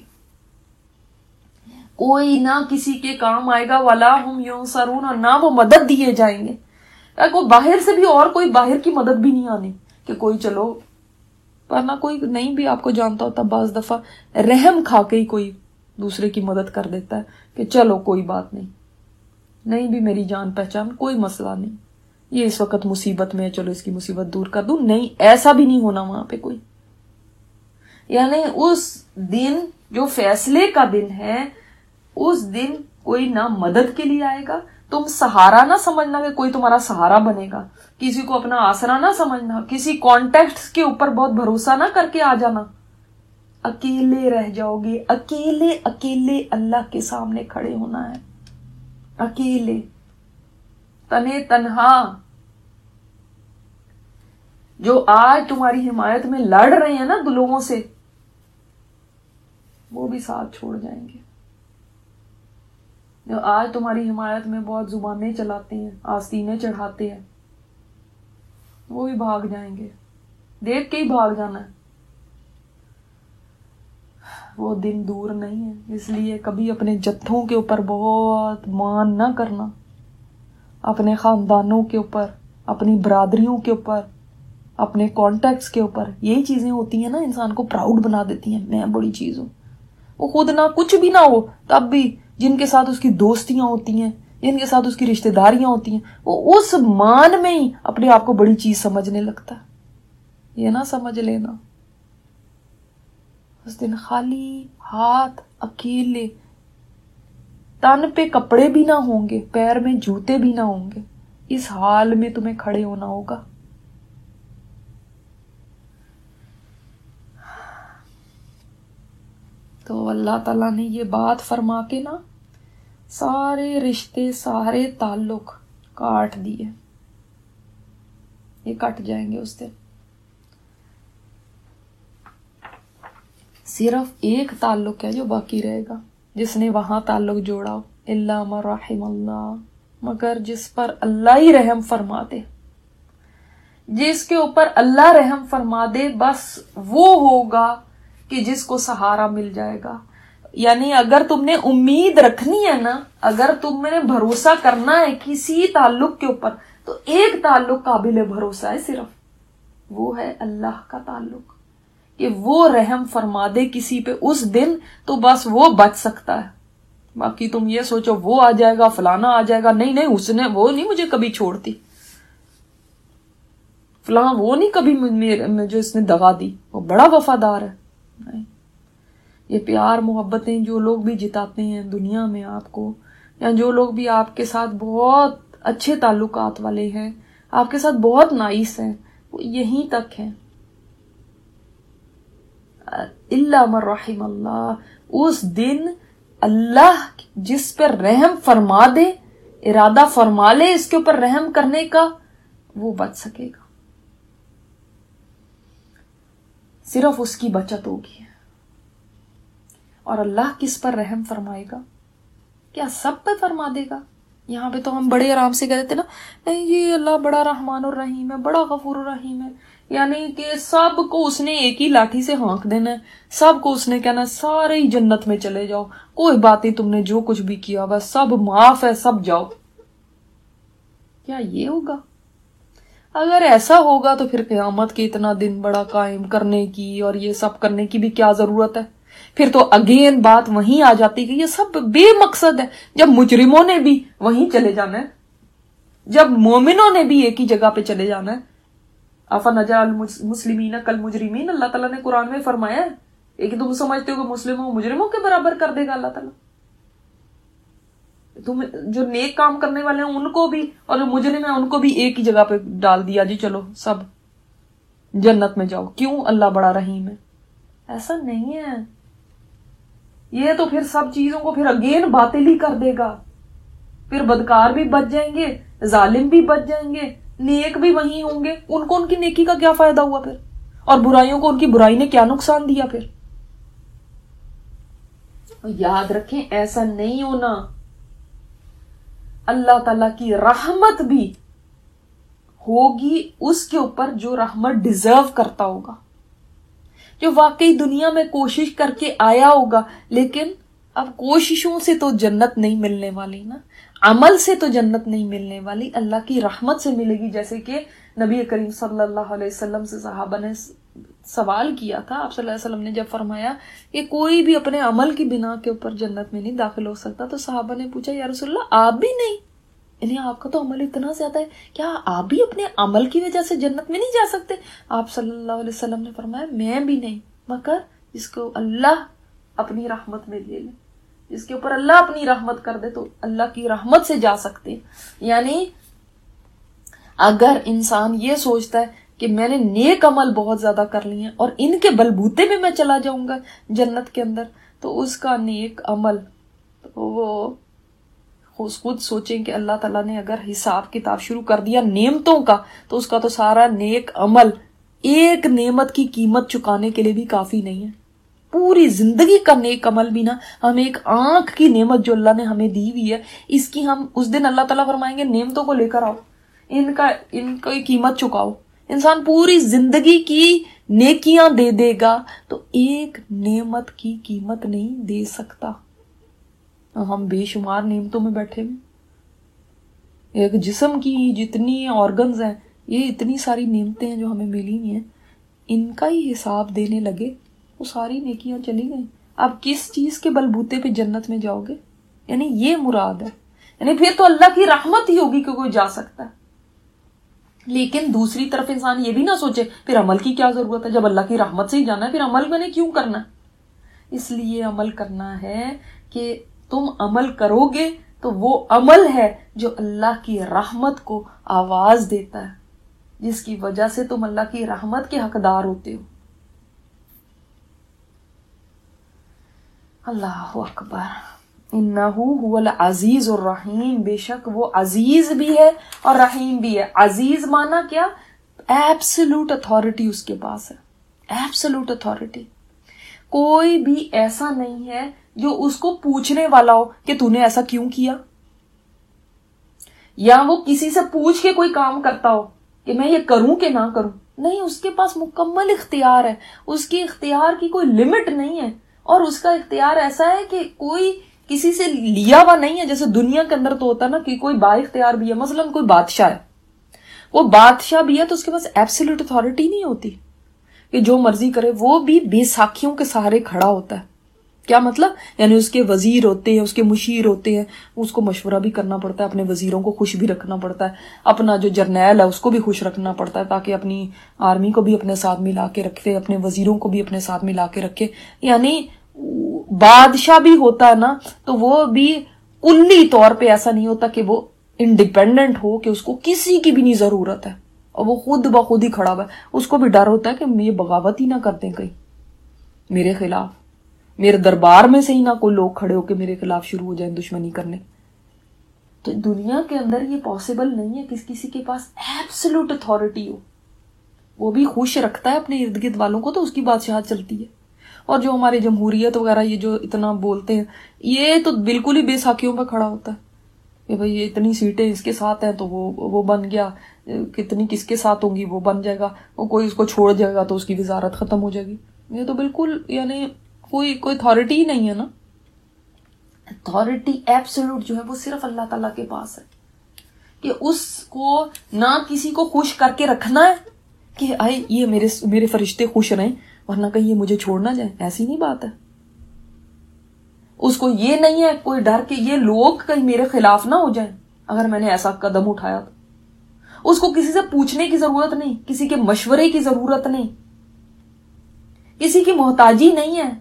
S1: کوئی نہ کسی کے کام آئے گا، ولا ہم ینصرون، نہ وہ مدد دیے جائیں گے. کو باہر سے بھی اور کوئی باہر کی مدد بھی نہیں آنی، کہ کوئی چلو، ورنہ کوئی نہیں بھی آپ کو جانتا ہوتا بعض دفعہ رحم کھا کے ہی کوئی دوسرے کی مدد کر دیتا ہے کہ چلو کوئی بات نہیں، نہیں بھی میری جان پہچان، کوئی مسئلہ نہیں، یہ اس وقت مصیبت میں ہے، چلو اس کی مصیبت دور کر دوں. نہیں، ایسا بھی نہیں ہونا وہاں پہ کوئی. یعنی اس دن جو فیصلے کا دن ہے، اس دن کوئی نہ مدد کے لیے آئے گا. تم سہارا نہ سمجھنا کہ کوئی تمہارا سہارا بنے گا، کسی کو اپنا آسرا نہ سمجھنا، کسی کانٹیکٹ کے اوپر بہت بھروسہ نہ کر کے آ جانا. اکیلے رہ جاؤ گے، اکیلے اکیلے اللہ کے سامنے کھڑے ہونا ہے، اکیلے تنے تنہا. جو آج تمہاری حمایت میں لڑ رہے ہیں نا لوگوں سے، وہ بھی ساتھ چھوڑ جائیں گے. جو آج تمہاری حمایت میں بہت زبانیں چلاتے ہیں، آستینیں چڑھاتے ہیں، وہ بھی بھاگ جائیں گے. دیکھ کے ہی بھاگ جانا ہے. وہ دن دور نہیں ہے. اس لیے کبھی اپنے جتھوں کے اوپر بہت مان نہ کرنا، اپنے خاندانوں کے اوپر، اپنی برادریوں کے اوپر، اپنے کانٹیکٹس کے اوپر. یہی چیزیں ہوتی ہیں نا انسان کو پراؤڈ بنا دیتی ہیں، میں بڑی چیز ہوں. وہ خود نہ کچھ بھی نہ ہو تب بھی جن کے ساتھ اس کی دوستیاں ہوتی ہیں، جن کے ساتھ اس کی رشتہ داریاں ہوتی ہیں، وہ اس مان میں ہی اپنے آپ کو بڑی چیز سمجھنے لگتا ہے. یہ نہ سمجھ لینا اس دن خالی ہاتھ، اکیلے، تن پہ کپڑے بھی نہ ہوں گے، پیر میں جوتے بھی نہ ہوں گے. اس حال میں تمہیں کھڑے ہونا ہوگا. تو اللہ تعالیٰ نے یہ بات فرما کے نا سارے رشتے، سارے تعلق کاٹ دیے. یہ کٹ جائیں گے اس دن. صرف ایک تعلق ہے جو باقی رہے گا، جس نے وہاں تعلق جوڑا، الا من رحم اللہ، مگر جس پر اللہ ہی رحم فرما دے، جس کے اوپر اللہ رحم فرما دے، بس وہ ہوگا کہ جس کو سہارا مل جائے گا. یعنی اگر تم نے امید رکھنی ہے نا، اگر تم نے بھروسہ کرنا ہے کسی تعلق کے اوپر، تو ایک تعلق قابل بھروسہ ہے صرف، وہ ہے اللہ کا تعلق، کہ وہ رحم فرما دے کسی پہ اس دن، تو بس وہ بچ سکتا ہے. باقی تم یہ سوچو وہ آ جائے گا، فلانا آ جائے گا، نہیں نہیں، اس نے وہ نہیں مجھے کبھی چھوڑتی، فلاں وہ نہیں کبھی جو اس نے دغا دی، وہ بڑا وفادار ہے. نہیں، یہ پیار محبتیں جو لوگ بھی جتاتے ہیں دنیا میں آپ کو، یا جو لوگ بھی آپ کے ساتھ بہت اچھے تعلقات والے ہیں، آپ کے ساتھ بہت نائس ہیں، وہ یہیں تک ہیں. الا من رحم اللہ، اس دن اللہ جس پر رحم فرما دے، ارادہ فرما لے اس کے اوپر رحم کرنے کا، وہ بچ سکے گا. صرف اس کی بچت ہوگی. اور اللہ کس پر رحم فرمائے گا؟ کیا سب پہ فرما دے گا؟ یہاں پہ تو ہم بڑے آرام سے کہتے نا، نہیں جی اللہ بڑا رحمان الرحیم ہے، بڑا غفور الرحیم ہے، یعنی کہ سب کو اس نے ایک ہی لاٹھی سے ہانک دینا ہے، سب کو اس نے کہنا سارے ہی جنت میں چلے جاؤ، کوئی بات نہیں، تم نے جو کچھ بھی کیا بس سب معاف ہے، سب جاؤ. کیا یہ ہوگا؟ اگر ایسا ہوگا تو پھر قیامت کے اتنا دن بڑا قائم کرنے کی اور یہ سب کرنے کی بھی کیا ضرورت ہے؟ پھر تو اگین بات وہیں آ جاتی کہ یہ سب بے مقصد ہے. جب مجرموں نے بھی وہیں چلے جانا ہے، جب مومنوں نے بھی ایک ہی جگہ پہ چلے جانا ہے. افنجعل المسلمین کالمجرمین، اللہ تعالیٰ نے قرآن میں فرمایا ہے کہ تم سمجھتے ہو کہ مسلموں مجرموں کے برابر کر دے گا اللہ تعالیٰ. تم جو نیک کام کرنے والے ہیں ان کو بھی اور جو مجرم ہیں ان کو بھی ایک ہی جگہ پہ ڈال دیا، جی چلو سب جنت میں جاؤ. کیوں؟ اللہ بڑا رحیم ہے. ایسا نہیں ہے. یہ تو پھر سب چیزوں کو پھر اگین باطل ہی کر دے گا. پھر بدکار بھی بچ جائیں گے، ظالم بھی بچ جائیں گے، نیک بھی وہیں ہوں گے. ان کو ان کی نیکی کا کیا فائدہ ہوا پھر؟ اور برائیوں کو ان کی برائی نے کیا نقصان دیا پھر؟ یاد رکھیں ایسا نہیں ہونا. اللہ تعالی کی رحمت بھی ہوگی اس کے اوپر جو رحمت ڈیزرو کرتا ہوگا، جو واقعی دنیا میں کوشش کر کے آیا ہوگا. لیکن اب کوششوں سے تو جنت نہیں ملنے والی نا. عمل سے تو جنت نہیں ملنے والی، اللہ کی رحمت سے ملے گی. جیسے کہ نبی کریم صلی اللہ علیہ وسلم سے صحابہ نے سوال کیا تھا، آپ صلی اللہ علیہ وسلم نے جب فرمایا کہ کوئی بھی اپنے عمل کی بنا کے اوپر جنت میں نہیں داخل ہو سکتا، تو صحابہ نے پوچھا یا رسول اللہ آپ بھی نہیں؟ یعنی آپ کا تو عمل اتنا زیادہ ہے، کیا آپ بھی اپنے عمل کی وجہ سے جنت میں نہیں جا سکتے؟ آپ صلی اللہ علیہ وسلم نے فرمایا میں بھی نہیں، مگر جس کو اللہ اپنی رحمت میں لے لے، جس کے اوپر اللہ اپنی رحمت کر دے تو اللہ کی رحمت سے جا سکتے. یعنی اگر انسان یہ سوچتا ہے کہ میں نے نیک عمل بہت زیادہ کر لیے ہیں اور ان کے بلبوتے میں میں چلا جاؤں گا جنت کے اندر، تو اس کا نیک عمل وہ خود سوچیں کہ اللہ تعالیٰ نے اگر حساب کتاب شروع کر دیا نعمتوں کا، تو اس کا تو سارا نیک عمل ایک نعمت کی قیمت چکانے کے لیے بھی کافی نہیں ہے. پوری زندگی کا نیک عمل بھی نا، ہم ایک آنکھ کی نعمت جو اللہ نے ہمیں دی ہوئی ہے، اس کی ہم اس دن اللہ تعالیٰ فرمائیں گے نعمتوں کو لے کر آؤ، ان کا ان کی قیمت چکاؤ. انسان پوری زندگی کی نیکیاں دے دے گا تو ایک نعمت کی قیمت نہیں دے سکتا. ہم بے شمار نعمتوں میں بیٹھے ہوئے، ایک جسم کی جتنی آرگنز ہیں، یہ اتنی ساری نعمتیں ہیں جو ہمیں ملی ہوئی ہیں، ان کا ہی حساب دینے لگے وہ ساری نیکیاں چلی گئیں. اب کس چیز کے بلبوتے پہ جنت میں جاؤ گے؟ یعنی یہ مراد ہے. یعنی پھر تو اللہ کی رحمت ہی ہوگی کہ کوئی جا سکتا ہے. لیکن دوسری طرف انسان یہ بھی نہ سوچے پھر عمل کی کیا ضرورت ہے، جب اللہ کی رحمت سے ہی جانا ہے پھر عمل میں نے کیوں کرنا ہے. اس لیے عمل کرنا ہے کہ تم عمل کرو گے تو وہ عمل ہے جو اللہ کی رحمت کو آواز دیتا ہے، جس کی وجہ سے تم اللہ کی رحمت کے حقدار ہوتے ہو. اللہ اکبر. انہو هو العزیز الرحیم، بے شک وہ عزیز بھی ہے اور رحیم بھی ہے. عزیز مانا کیا؟ ایبسلوٹ اتھارٹی اس کے پاس ہے، ایبسلوٹ اتھارٹی. کوئی بھی ایسا نہیں ہے جو اس کو پوچھنے والا ہو کہ تو نے ایسا کیوں کیا، یا وہ کسی سے پوچھ کے کوئی کام کرتا ہو کہ میں یہ کروں کہ نہ کروں. نہیں، اس کے پاس مکمل اختیار ہے، اس کی اختیار کی کوئی لمٹ نہیں ہے. اور اس کا اختیار ایسا ہے کہ کوئی کسی سے لیا ہوا نہیں ہے. جیسے دنیا کے اندر تو ہوتا نا کہ کوئی با اختیار بھی ہے، مثلا کوئی بادشاہ ہے، وہ بادشاہ بھی ہے تو اس کے پاس ایبسولوٹ اتھارٹی نہیں ہوتی کہ جو مرضی کرے. وہ بھی بے ساکھیوں کے سہارے کھڑا ہوتا ہے. کیا مطلب؟ یعنی اس کے وزیر ہوتے ہیں، اس کے مشیر ہوتے ہیں، اس کو مشورہ بھی کرنا پڑتا ہے، اپنے وزیروں کو خوش بھی رکھنا پڑتا ہے، اپنا جو جرنیل ہے اس کو بھی خوش رکھنا پڑتا ہے تاکہ اپنی آرمی کو بھی اپنے ساتھ ملا کے رکھے، اپنے وزیروں کو بھی اپنے ساتھ ملا کے رکھے. یعنی بادشاہ بھی ہوتا ہے نا تو وہ بھی کلی طور پہ ایسا نہیں ہوتا کہ وہ انڈیپینڈنٹ ہو، کہ اس کو کسی کی بھی نہیں ضرورت ہے اور وہ خود بخود ہی کھڑا ہوا ہے. اس کو بھی ڈر ہوتا ہے کہ یہ بغاوت ہی نہ کرتے کہیں میرے خلاف، میرے دربار میں سے ہی نہ کوئی لوگ کھڑے ہو کے میرے خلاف شروع ہو جائیں دشمنی کرنے. تو دنیا کے اندر یہ پاسبل نہیں ہے کہ کسی کے پاس ایبسولوٹ اتھارٹی ہو. وہ بھی خوش رکھتا ہے اپنے ارد گرد والوں کو تو اس کی بادشاہت چلتی ہے. اور جو ہمارے جمہوریت وغیرہ یہ جو اتنا بولتے ہیں، یہ تو بالکل ہی بے ساکھیوں پہ کھڑا ہوتا ہے کہ بھئی یہ اتنی سیٹیں اس کے ساتھ ہیں تو وہ وہ بن گیا، کتنی کس کے ساتھ ہوں گی وہ بن جائے گا، وہ کوئی اس کو چھوڑ جائے گا تو اس کی وزارت ختم ہو جائے گی. یہ تو بالکل یعنی کوئی کوئی اتھارٹی ہی نہیں ہے نا. اتھارٹی ایبسولوٹ جو ہے وہ صرف اللہ تعالیٰ کے پاس ہے کہ اس کو نہ کسی کو خوش کر کے رکھنا ہے کہ آئے یہ میرے میرے فرشتے خوش رہیں ورنہ کہیں یہ مجھے چھوڑ نہ جائیں، ایسی نہیں بات ہے. اس کو یہ نہیں ہے کوئی ڈر کہ یہ لوگ کہیں میرے خلاف نہ ہو جائیں اگر میں نے ایسا قدم اٹھایا تو. اس کو کسی سے پوچھنے کی ضرورت نہیں، کسی کے مشورے کی ضرورت نہیں، کسی کی محتاجی نہیں ہے.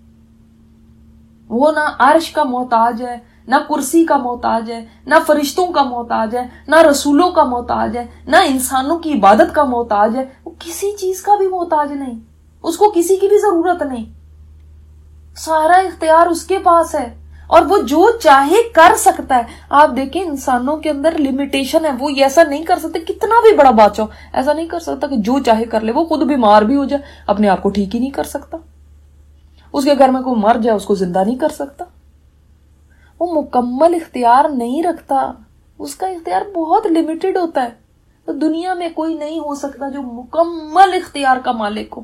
S1: وہ نہ عرش کا محتاج ہے، نہ کرسی کا محتاج ہے، نہ فرشتوں کا محتاج ہے، نہ رسولوں کا محتاج ہے، نہ انسانوں کی عبادت کا محتاج ہے. وہ کسی چیز کا بھی محتاج نہیں، اس کو کسی کی بھی ضرورت نہیں. سارا اختیار اس کے پاس ہے اور وہ جو چاہے کر سکتا ہے. آپ دیکھیں انسانوں کے اندر لمیٹیشن ہے، وہ ایسا نہیں کر سکتے، کتنا بھی بڑا بادشاہ ہو ایسا نہیں کر سکتا کہ جو چاہے کر لے. وہ خود بیمار بھی ہو جائے اپنے آپ کو ٹھیک ہی نہیں کر سکتا. اس کے گھر میں کوئی مر جائے اس کو زندہ نہیں کر سکتا. وہ مکمل اختیار نہیں رکھتا، اس کا اختیار بہت لمیٹڈ ہوتا ہے. تو دنیا میں کوئی نہیں ہو سکتا جو مکمل اختیار کا مالک ہو.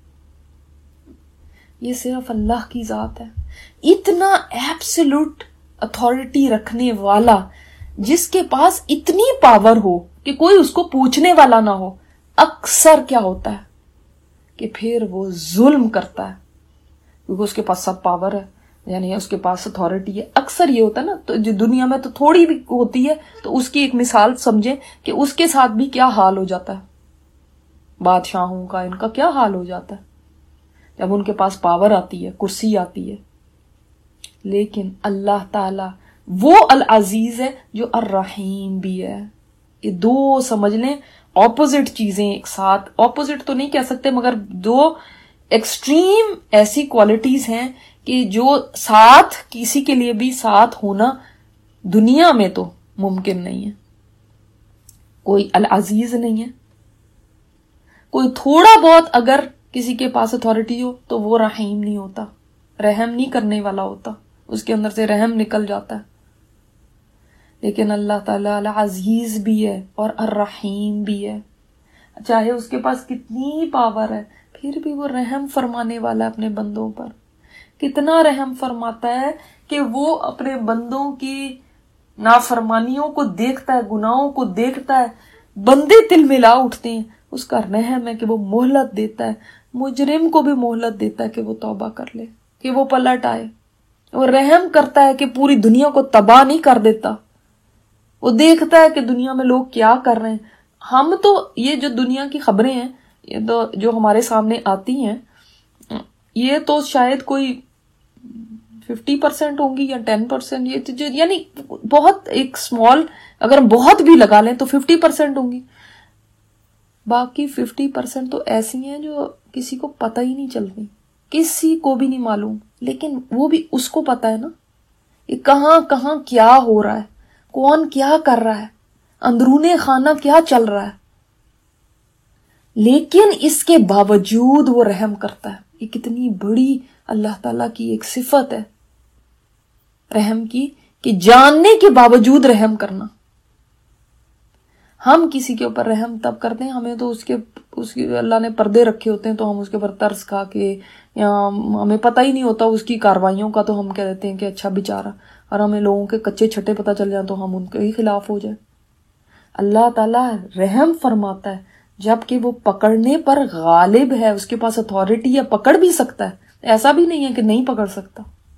S1: یہ صرف اللہ کی ذات ہے. اتنا ایبسولوٹ اتھارٹی رکھنے والا جس کے پاس اتنی پاور ہو کہ کوئی اس کو پوچھنے والا نہ ہو، اکثر کیا ہوتا ہے کہ پھر وہ ظلم کرتا ہے، کیونکہ اس کے پاس سب پاور ہے، یعنی اس کے پاس اتھارٹی ہے. اکثر یہ ہوتا ہے نا، تو جو دنیا میں تو تھوڑی بھی ہوتی ہے تو اس کی ایک مثال سمجھیں کہ اس کے ساتھ بھی کیا حال ہو جاتا ہے، بادشاہوں کا، ان کا کیا حال ہو جاتا ہے جب ان کے پاس پاور آتی ہے، کرسی آتی ہے. لیکن اللہ تعالی وہ العزیز ہے جو الرحیم بھی ہے. یہ دو سمجھ لیں اپوزٹ چیزیں ایک ساتھ، اپوزٹ تو نہیں کہہ سکتے مگر دو ایکسٹریم ایسی کوالٹیز ہیں کہ جو ساتھ کسی کے لیے بھی ساتھ ہونا دنیا میں تو ممکن نہیں ہے. کوئی العزیز نہیں ہے، کوئی تھوڑا بہت اگر کسی کے پاس اتھارٹی ہو تو وہ رحیم نہیں ہوتا، رحم نہیں کرنے والا ہوتا، اس کے اندر سے رحم نکل جاتا ہے. لیکن اللہ تعالیٰ العزیز بھی ہے اور الرحیم بھی ہے. چاہے اس کے پاس کتنی پاور ہے پھر بھی وہ رحم فرمانے والا اپنے بندوں پر. کتنا رحم فرماتا ہے کہ وہ اپنے بندوں کی نافرمانیوں کو دیکھتا ہے، گناہوں کو دیکھتا ہے، بندے تل ملا اٹھتے ہیں، اس کا رحم ہے کہ وہ مہلت دیتا ہے، مجرم کو بھی مہلت دیتا ہے کہ وہ توبہ کر لے، کہ وہ پلٹ آئے. وہ رحم کرتا ہے کہ پوری دنیا کو تباہ نہیں کر دیتا. وہ دیکھتا ہے کہ دنیا میں لوگ کیا کر رہے ہیں. ہم تو یہ جو دنیا کی خبریں ہیں، یہ تو جو ہمارے سامنے آتی ہیں، یہ تو شاید کوئی ففٹی پرسینٹ ہوں گی یا ٹین پرسینٹ، یہ جو یعنی بہت ایک اسمال، اگر ہم بہت بھی لگا لیں تو ففٹی پرسینٹ ہوں گی. باقی ففٹی پرسینٹ تو ایسی ہیں جو کسی کو پتہ ہی نہیں چلتی، کسی کو بھی نہیں معلوم. لیکن وہ بھی اس کو پتا ہے نا کہ کہاں کہاں کیا ہو رہا ہے، کون کیا کر رہا ہے، اندرون خانہ کیا چل رہا ہے. لیکن اس کے باوجود وہ رحم کرتا ہے. یہ کتنی بڑی اللہ تعالیٰ کی ایک صفت ہے رحم کی، کہ جاننے کے باوجود رحم کرنا. ہم کسی کے اوپر رحم تب کرتے ہیں، ہمیں تو اس کے اس کی اللہ نے پردے رکھے ہوتے ہیں تو ہم اس کے اوپر ترس کھا کے، یا ہمیں پتہ ہی نہیں ہوتا اس کی کاروائیوں کا تو ہم کہہ دیتے ہیں کہ اچھا بیچارہ، اور ہمیں لوگوں کے کچے چھٹے پتہ چل جائیں تو ہم ان کے ہی خلاف ہو جائیں. اللہ تعالیٰ رحم فرماتا ہے جبکہ وہ پکڑنے پر غالب ہے، اس کے پاس اتھارٹی ہے، پکڑ بھی سکتا ہے، ایسا بھی نہیں ہے کہ نہیں پکڑ سکتا.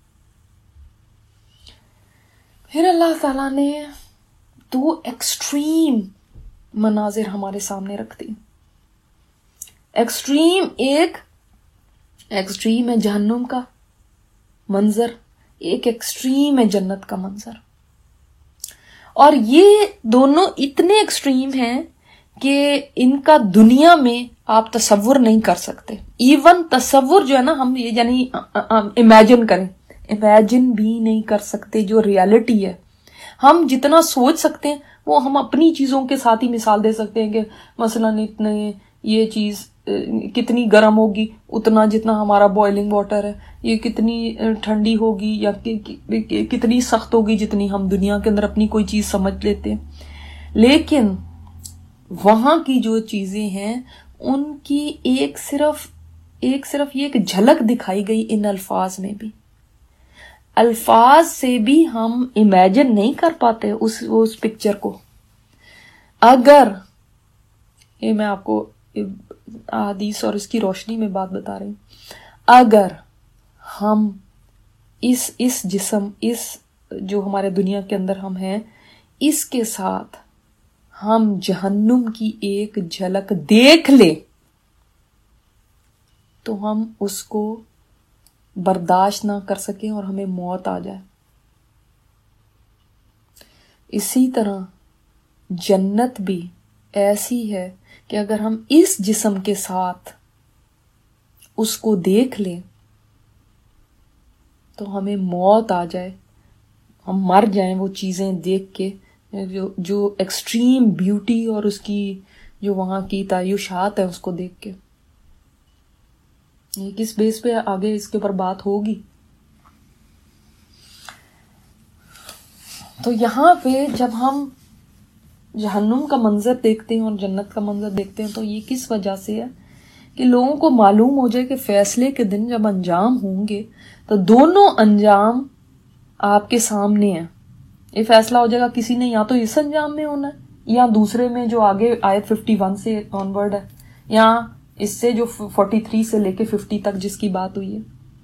S1: پھر اللہ تعالیٰ نے دو ایکسٹریم مناظر ہمارے سامنے رکھ دی. ایکسٹریم ایک ایکسٹریم ہے جہنم کا منظر، ایک ایکسٹریم ہے جنت کا منظر. اور یہ دونوں اتنے ایکسٹریم ہیں کہ ان کا دنیا میں آپ تصور نہیں کر سکتے. ایون تصور جو ہے نا، ہم یہ یعنی امیجن کریں، امیجن بھی نہیں کر سکتے جو ریالٹی ہے. ہم جتنا سوچ سکتے ہیں وہ ہم اپنی چیزوں کے ساتھ ہی مثال دے سکتے ہیں کہ مثلاً اتنے یہ چیز کتنی گرم ہوگی اتنا جتنا ہمارا بوائلنگ واٹر ہے، یہ کتنی ٹھنڈی ہوگی یا کتنی سخت ہوگی جتنی ہم دنیا کے اندر اپنی کوئی چیز سمجھ لیتے ہیں. لیکن وہاں کی جو چیزیں ہیں ان کی ایک صرف ایک صرف یہ کہ جھلک دکھائی گئی ان الفاظ میں بھی. الفاظ سے بھی ہم امیجن نہیں کر پاتے اس اس پکچر کو. اگر یہ میں آپ کو حدیث اور اس کی روشنی میں بات بتا رہی ہوں، اگر ہم اس اس جسم اس جو ہمارے دنیا کے اندر ہم ہیں اس کے ساتھ ہم جہنم کی ایک جھلک دیکھ لیں تو ہم اس کو برداشت نہ کر سکیں اور ہمیں موت آ جائے. اسی طرح جنت بھی ایسی ہے کہ اگر ہم اس جسم کے ساتھ اس کو دیکھ لیں تو ہمیں موت آ جائے، ہم مر جائیں وہ چیزیں دیکھ کے، جو جو ایکسٹریم بیوٹی اور اس کی جو وہاں کی تعیشات ہے اس کو دیکھ کے. یہ کس بیس پہ آگے اس کے اوپر بات ہوگی. تو یہاں پہ جب ہم جہنم کا منظر دیکھتے ہیں اور جنت کا منظر دیکھتے ہیں تو یہ کس وجہ سے ہے کہ لوگوں کو معلوم ہو جائے کہ فیصلے کے دن جب انجام ہوں گے تو دونوں انجام آپ کے سامنے ہے. یہ فیصلہ ہو جائے گا کسی نے یا تو اس انجام میں ہونا ہے یا دوسرے میں جو آگے آیت ففٹی ون سے آن ورڈ ہے, یا اس سے جو فورٹی تھری سے لے کے ففٹی تک جس کی بات ہوئی ہے.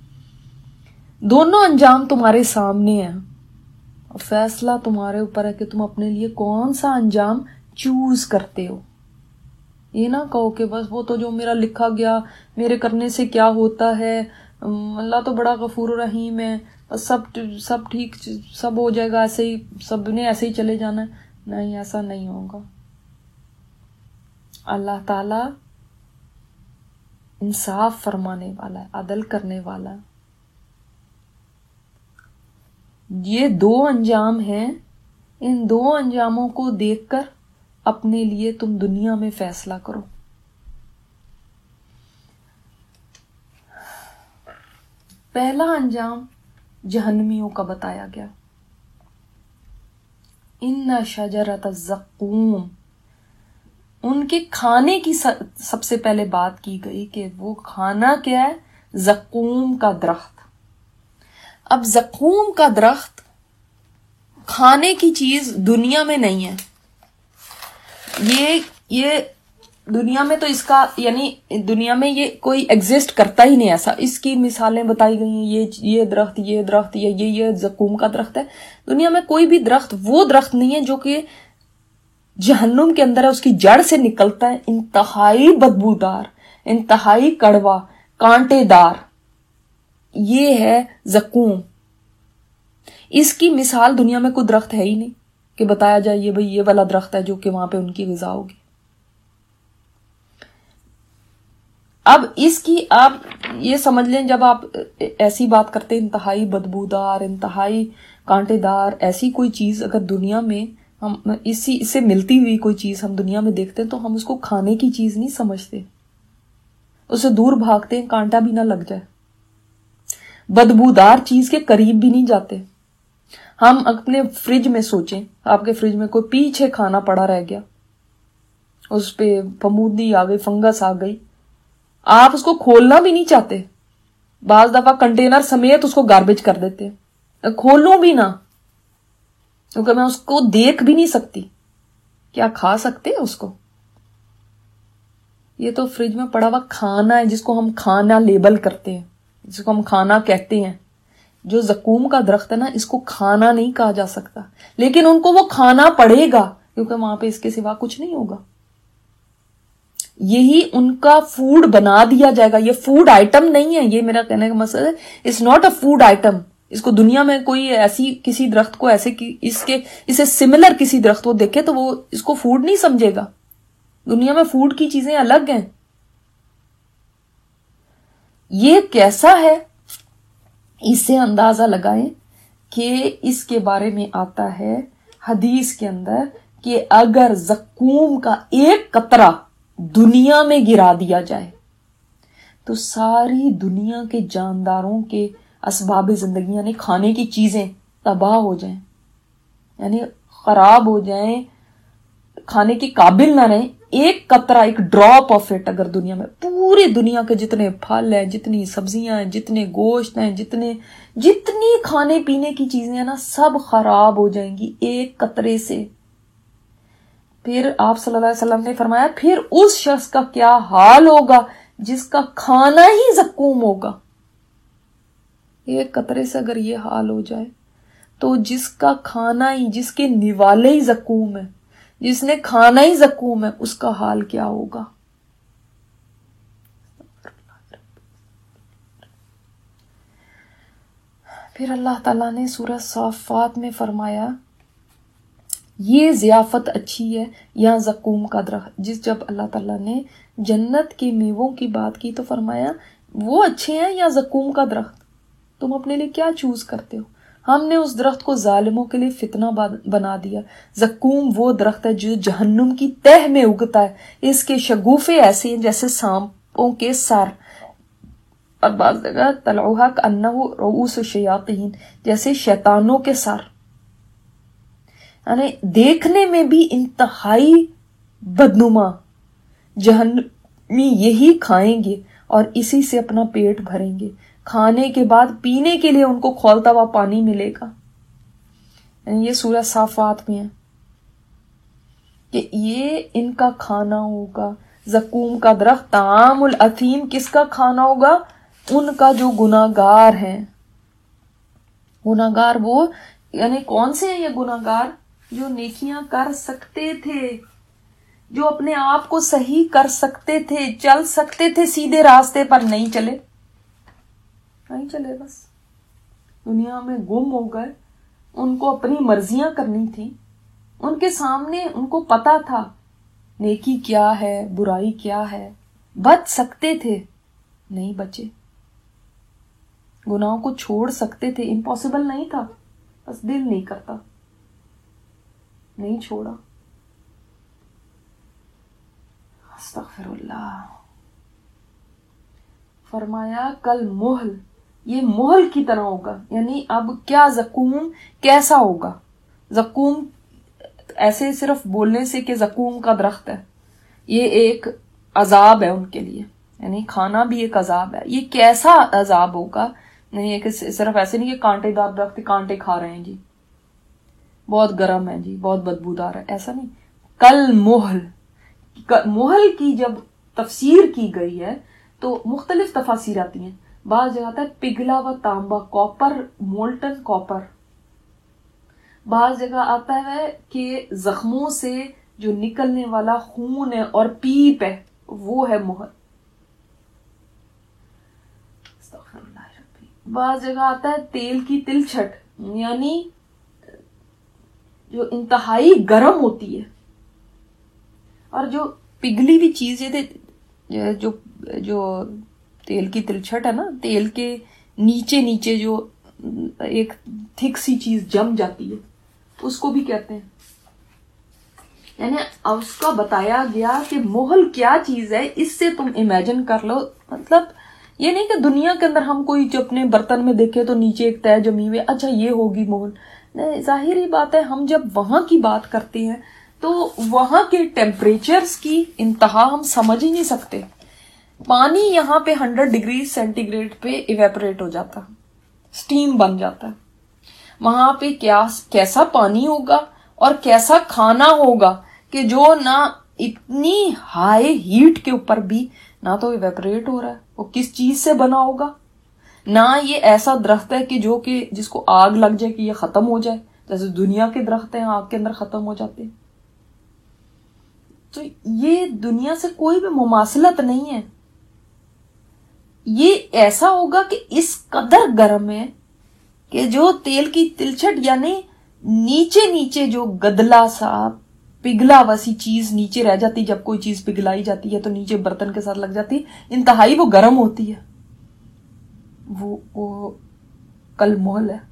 S1: دونوں انجام تمہارے سامنے ہیں اور فیصلہ تمہارے اوپر ہے کہ تم اپنے لیے کون سا انجام چوز کرتے ہو. یہ نہ کہو کہ بس وہ تو جو میرا لکھا گیا, میرے کرنے سے کیا ہوتا ہے, اللہ تو بڑا غفور رحیم ہے, سب سب ٹھیک سب ہو جائے گا, ایسے ہی سب نے ایسے ہی چلے جانا ہے. نہیں, ایسا نہیں ہوگا. اللہ تعالی انصاف فرمانے والا ہے, عدل کرنے والا ہے. یہ دو انجام ہیں, ان دو انجاموں کو دیکھ کر اپنے لیے تم دنیا میں فیصلہ کرو. پہلا انجام جہنمیوں کا بتایا گیا. ان شجرۃ الزقوم, ان کے کھانے کی سب سے پہلے بات کی گئی کہ وہ کھانا کیا ہے, زقوم کا درخت. اب زقوم کا درخت کھانے کی چیز دنیا میں نہیں ہے. یہ یہ دنیا میں تو اس کا یعنی دنیا میں یہ کوئی ایگزسٹ کرتا ہی نہیں ایسا. اس کی مثالیں بتائی گئی ہیں, یہ یہ درخت یہ درخت یہ یہ یہ زقوم کا درخت ہے. دنیا میں کوئی بھی درخت وہ درخت نہیں ہے جو کہ جہنم کے اندر ہے, اس کی جڑ سے نکلتا ہے, انتہائی بدبودار, انتہائی کڑوا, کانٹے دار. یہ ہے زقوم. اس کی مثال دنیا میں کوئی درخت ہے ہی نہیں کہ بتایا جائے یہ بھئی یہ والا درخت ہے جو کہ وہاں پہ ان کی غذا ہوگی. اب اس کی آپ یہ سمجھ لیں, جب آپ ایسی بات کرتے انتہائی بدبودار, انتہائی کانٹے دار, ایسی کوئی چیز اگر دنیا میں ہم اسی اس سے ملتی ہوئی کوئی چیز ہم دنیا میں دیکھتے ہیں تو ہم اس کو کھانے کی چیز نہیں سمجھتے, اسے دور بھاگتے ہیں, کانٹا بھی نہ لگ جائے. بدبودار چیز کے قریب بھی نہیں جاتے. ہم اپنے فریج میں سوچیں, آپ کے فریج میں کوئی پیچھے کھانا پڑا رہ گیا, اس پہ پھپھوندی آ گئی, فنگس آ گئی, آپ اس کو کھولنا بھی نہیں چاہتے. بعض دفعہ کنٹینر سمیت اس کو گاربیج کر دیتے, کھولوں بھی نہ, کیونکہ میں اس کو دیکھ بھی نہیں سکتی. کیا کھا سکتے ہیں اس کو؟ یہ تو فریج میں پڑا ہوا کھانا ہے جس کو ہم کھانا لیبل کرتے ہیں, جس کو ہم کھانا کہتے ہیں. جو زقوم کا درخت ہے نا, اس کو کھانا نہیں کہا جا سکتا, لیکن ان کو وہ کھانا پڑے گا کیونکہ وہاں پہ اس کے سوا کچھ نہیں ہوگا. یہی ان کا فوڈ بنا دیا جائے گا. یہ فوڈ آئٹم نہیں ہے, یہ میرا کہنے کا مقصد ہے, it's not a food item. اس کو دنیا میں کوئی ایسی کسی درخت کو ایسے اس کے اسے سملر کسی درخت کو دیکھے تو وہ اس کو فوڈ نہیں سمجھے گا. دنیا میں فوڈ کی چیزیں الگ ہیں. یہ کیسا ہے اس سے اندازہ لگائیں کہ اس کے بارے میں آتا ہے حدیث کے اندر کہ اگر زقوم کا ایک قطرہ دنیا میں گرا دیا جائے تو ساری دنیا کے جانداروں کے اسباب زندگی یعنی کھانے کی چیزیں تباہ ہو جائیں, یعنی خراب ہو جائیں, کھانے کے قابل نہ رہیں. ایک قطرہ, ایک ڈراپ آف اٹ اگر دنیا میں, پوری دنیا کے جتنے پھل ہیں, جتنی سبزیاں ہیں, جتنے گوشت ہیں, جتنے جتنی کھانے پینے کی چیزیں ہیں نا, سب خراب ہو جائیں گی ایک قطرے سے. پھر آپ صلی اللہ علیہ وسلم نے فرمایا پھر اس شخص کا کیا حال ہوگا جس کا کھانا ہی زقوم ہوگا. ایک قطرے سے اگر یہ حال ہو جائے تو جس کا کھانا ہی, جس کے نوالے ہی زقوم ہے, جس نے کھانا ہی زقوم ہے, اس کا حال کیا ہوگا. پھر اللہ تعالیٰ نے سورہ صافات میں فرمایا یہ ضیافت اچھی ہے یا زقوم کا درخت. جس جب اللہ تعالیٰ نے جنت کے میووں کی بات کی تو فرمایا وہ اچھے ہیں یا زقوم کا درخت, تم اپنے لیے کیا چوز کرتے ہو. ہم نے اس درخت کو ظالموں کے لیے فتنہ بنا دیا. زقوم وہ درخت ہے جو جہنم کی تہ میں اگتا ہے. اس کے شگوفے ایسے ہیں جیسے سانپوں کے سر, اور بعض جگہ طلعوہا کأنہ رؤوس الشیاطین, جیسے شیطانوں کے سر. یعنی دیکھنے میں بھی انتہائی بدنما. جہنمی یہی کھائیں گے اور اسی سے اپنا پیٹ بھریں گے. کھانے کے بعد پینے کے لیے ان کو کھولتا ہوا پانی ملے گا. یعنی یہ سورہ صافات میں ہے کہ یہ ان کا کھانا ہوگا، زقوم کا درخت، طعام الاثیم کس کا کھانا ہوگا؟ ان کا جو گناہگار ہیں. گناہگار وہ یعنی کون سے ہیں یہ گناہگار؟ جو نیکیاں کر سکتے تھے، جو اپنے آپ کو صحیح کر سکتے تھے، چل سکتے تھے سیدھے راستے پر، نہیں چلے نہیں چلے بس دنیا میں گم ہو گئے. ان کو اپنی مرضیاں کرنی تھی، ان کے سامنے ان کو پتا تھا نیکی کیا ہے، برائی کیا ہے، بچ سکتے تھے، نہیں بچے. گناہوں کو چھوڑ سکتے تھے، امپاسبل نہیں تھا، بس دل نہیں کرتا، نہیں چھوڑا. استغفر اللہ. فرمایا کل محل، یہ محل کی طرح ہوگا. یعنی اب کیا زقوم کیسا ہوگا؟ زقوم ایسے صرف بولنے سے کہ زقوم کا درخت ہے، یہ ایک عذاب ہے ان کے لیے، یعنی کھانا بھی ایک عذاب ہے. یہ کیسا عذاب ہوگا؟ نہیں ہے کہ صرف ایسے نہیں کہ کانٹے دار درخت کانٹے کھا رہے ہیں جی، بہت گرم ہے جی، بہت بدبودار ہے، ایسا نہیں. کل محل، محل کی جب تفسیر کی گئی ہے تو مختلف تفاسیر آتی ہیں. بعض جگہ آتا ہے پگھلا ہوا تانبا، کاپر، مولٹن کاپر. بعض جگہ آتا ہے کہ زخموں سے جو نکلنے والا خون ہے اور پیپ ہے وہ ہے محل. بعض جگہ آتا ہے تیل کی تلچھٹ، یعنی جو انتہائی گرم ہوتی ہے. اور جو پگھلی ہوئی چیز ہے، جو جو تیل کی تلچھٹ ہے نا، تیل کے نیچے نیچے جو ایک تھک سی چیز جم جاتی ہے، اس کو بھی کہتے ہیں. یعنی اس کا بتایا گیا کہ محل کیا چیز ہے، اس سے تم امیجن کر لو. مطلب یہ نہیں کہ دنیا کے اندر ہم کوئی جو اپنے برتن میں دیکھے تو نیچے ایک تہ جمی ہوئی، اچھا یہ ہوگی محل. نہیں، ظاہری بات ہے ہم جب وہاں کی بات کرتے ہیں تو وہاں کے ٹیمپریچرز کی انتہا ہم سمجھ ہی نہیں سکتے. پانی یہاں پہ ہنڈریڈ ڈگری سینٹی گریڈ پہ ایویپوریٹ ہو جاتا، سٹیم بن جاتا ہے. وہاں پہ کیا کیسا پانی ہوگا اور کیسا کھانا ہوگا کہ جو نہ اتنی ہائی ہیٹ کے اوپر بھی نہ تو ایویپوریٹ ہو رہا ہے، وہ کس چیز سے بنا ہوگا، نہ یہ ایسا درخت ہے کہ جو کہ جس کو آگ لگ جائے کہ یہ ختم ہو جائے، جیسے دنیا کے درخت ہیں آگ کے اندر ختم ہو جاتے ہیں. تو یہ دنیا سے کوئی بھی مماثلت نہیں ہے. یہ ایسا ہوگا کہ اس قدر گرم ہے کہ جو تیل کی تلچھٹ یعنی نیچے نیچے جو گدلا سا پگھلا وسی چیز نیچے رہ جاتی، جب کوئی چیز پگھلائی جاتی ہے تو نیچے برتن کے ساتھ لگ جاتی، انتہائی وہ گرم ہوتی ہے. وہ وہ کل محل ہے.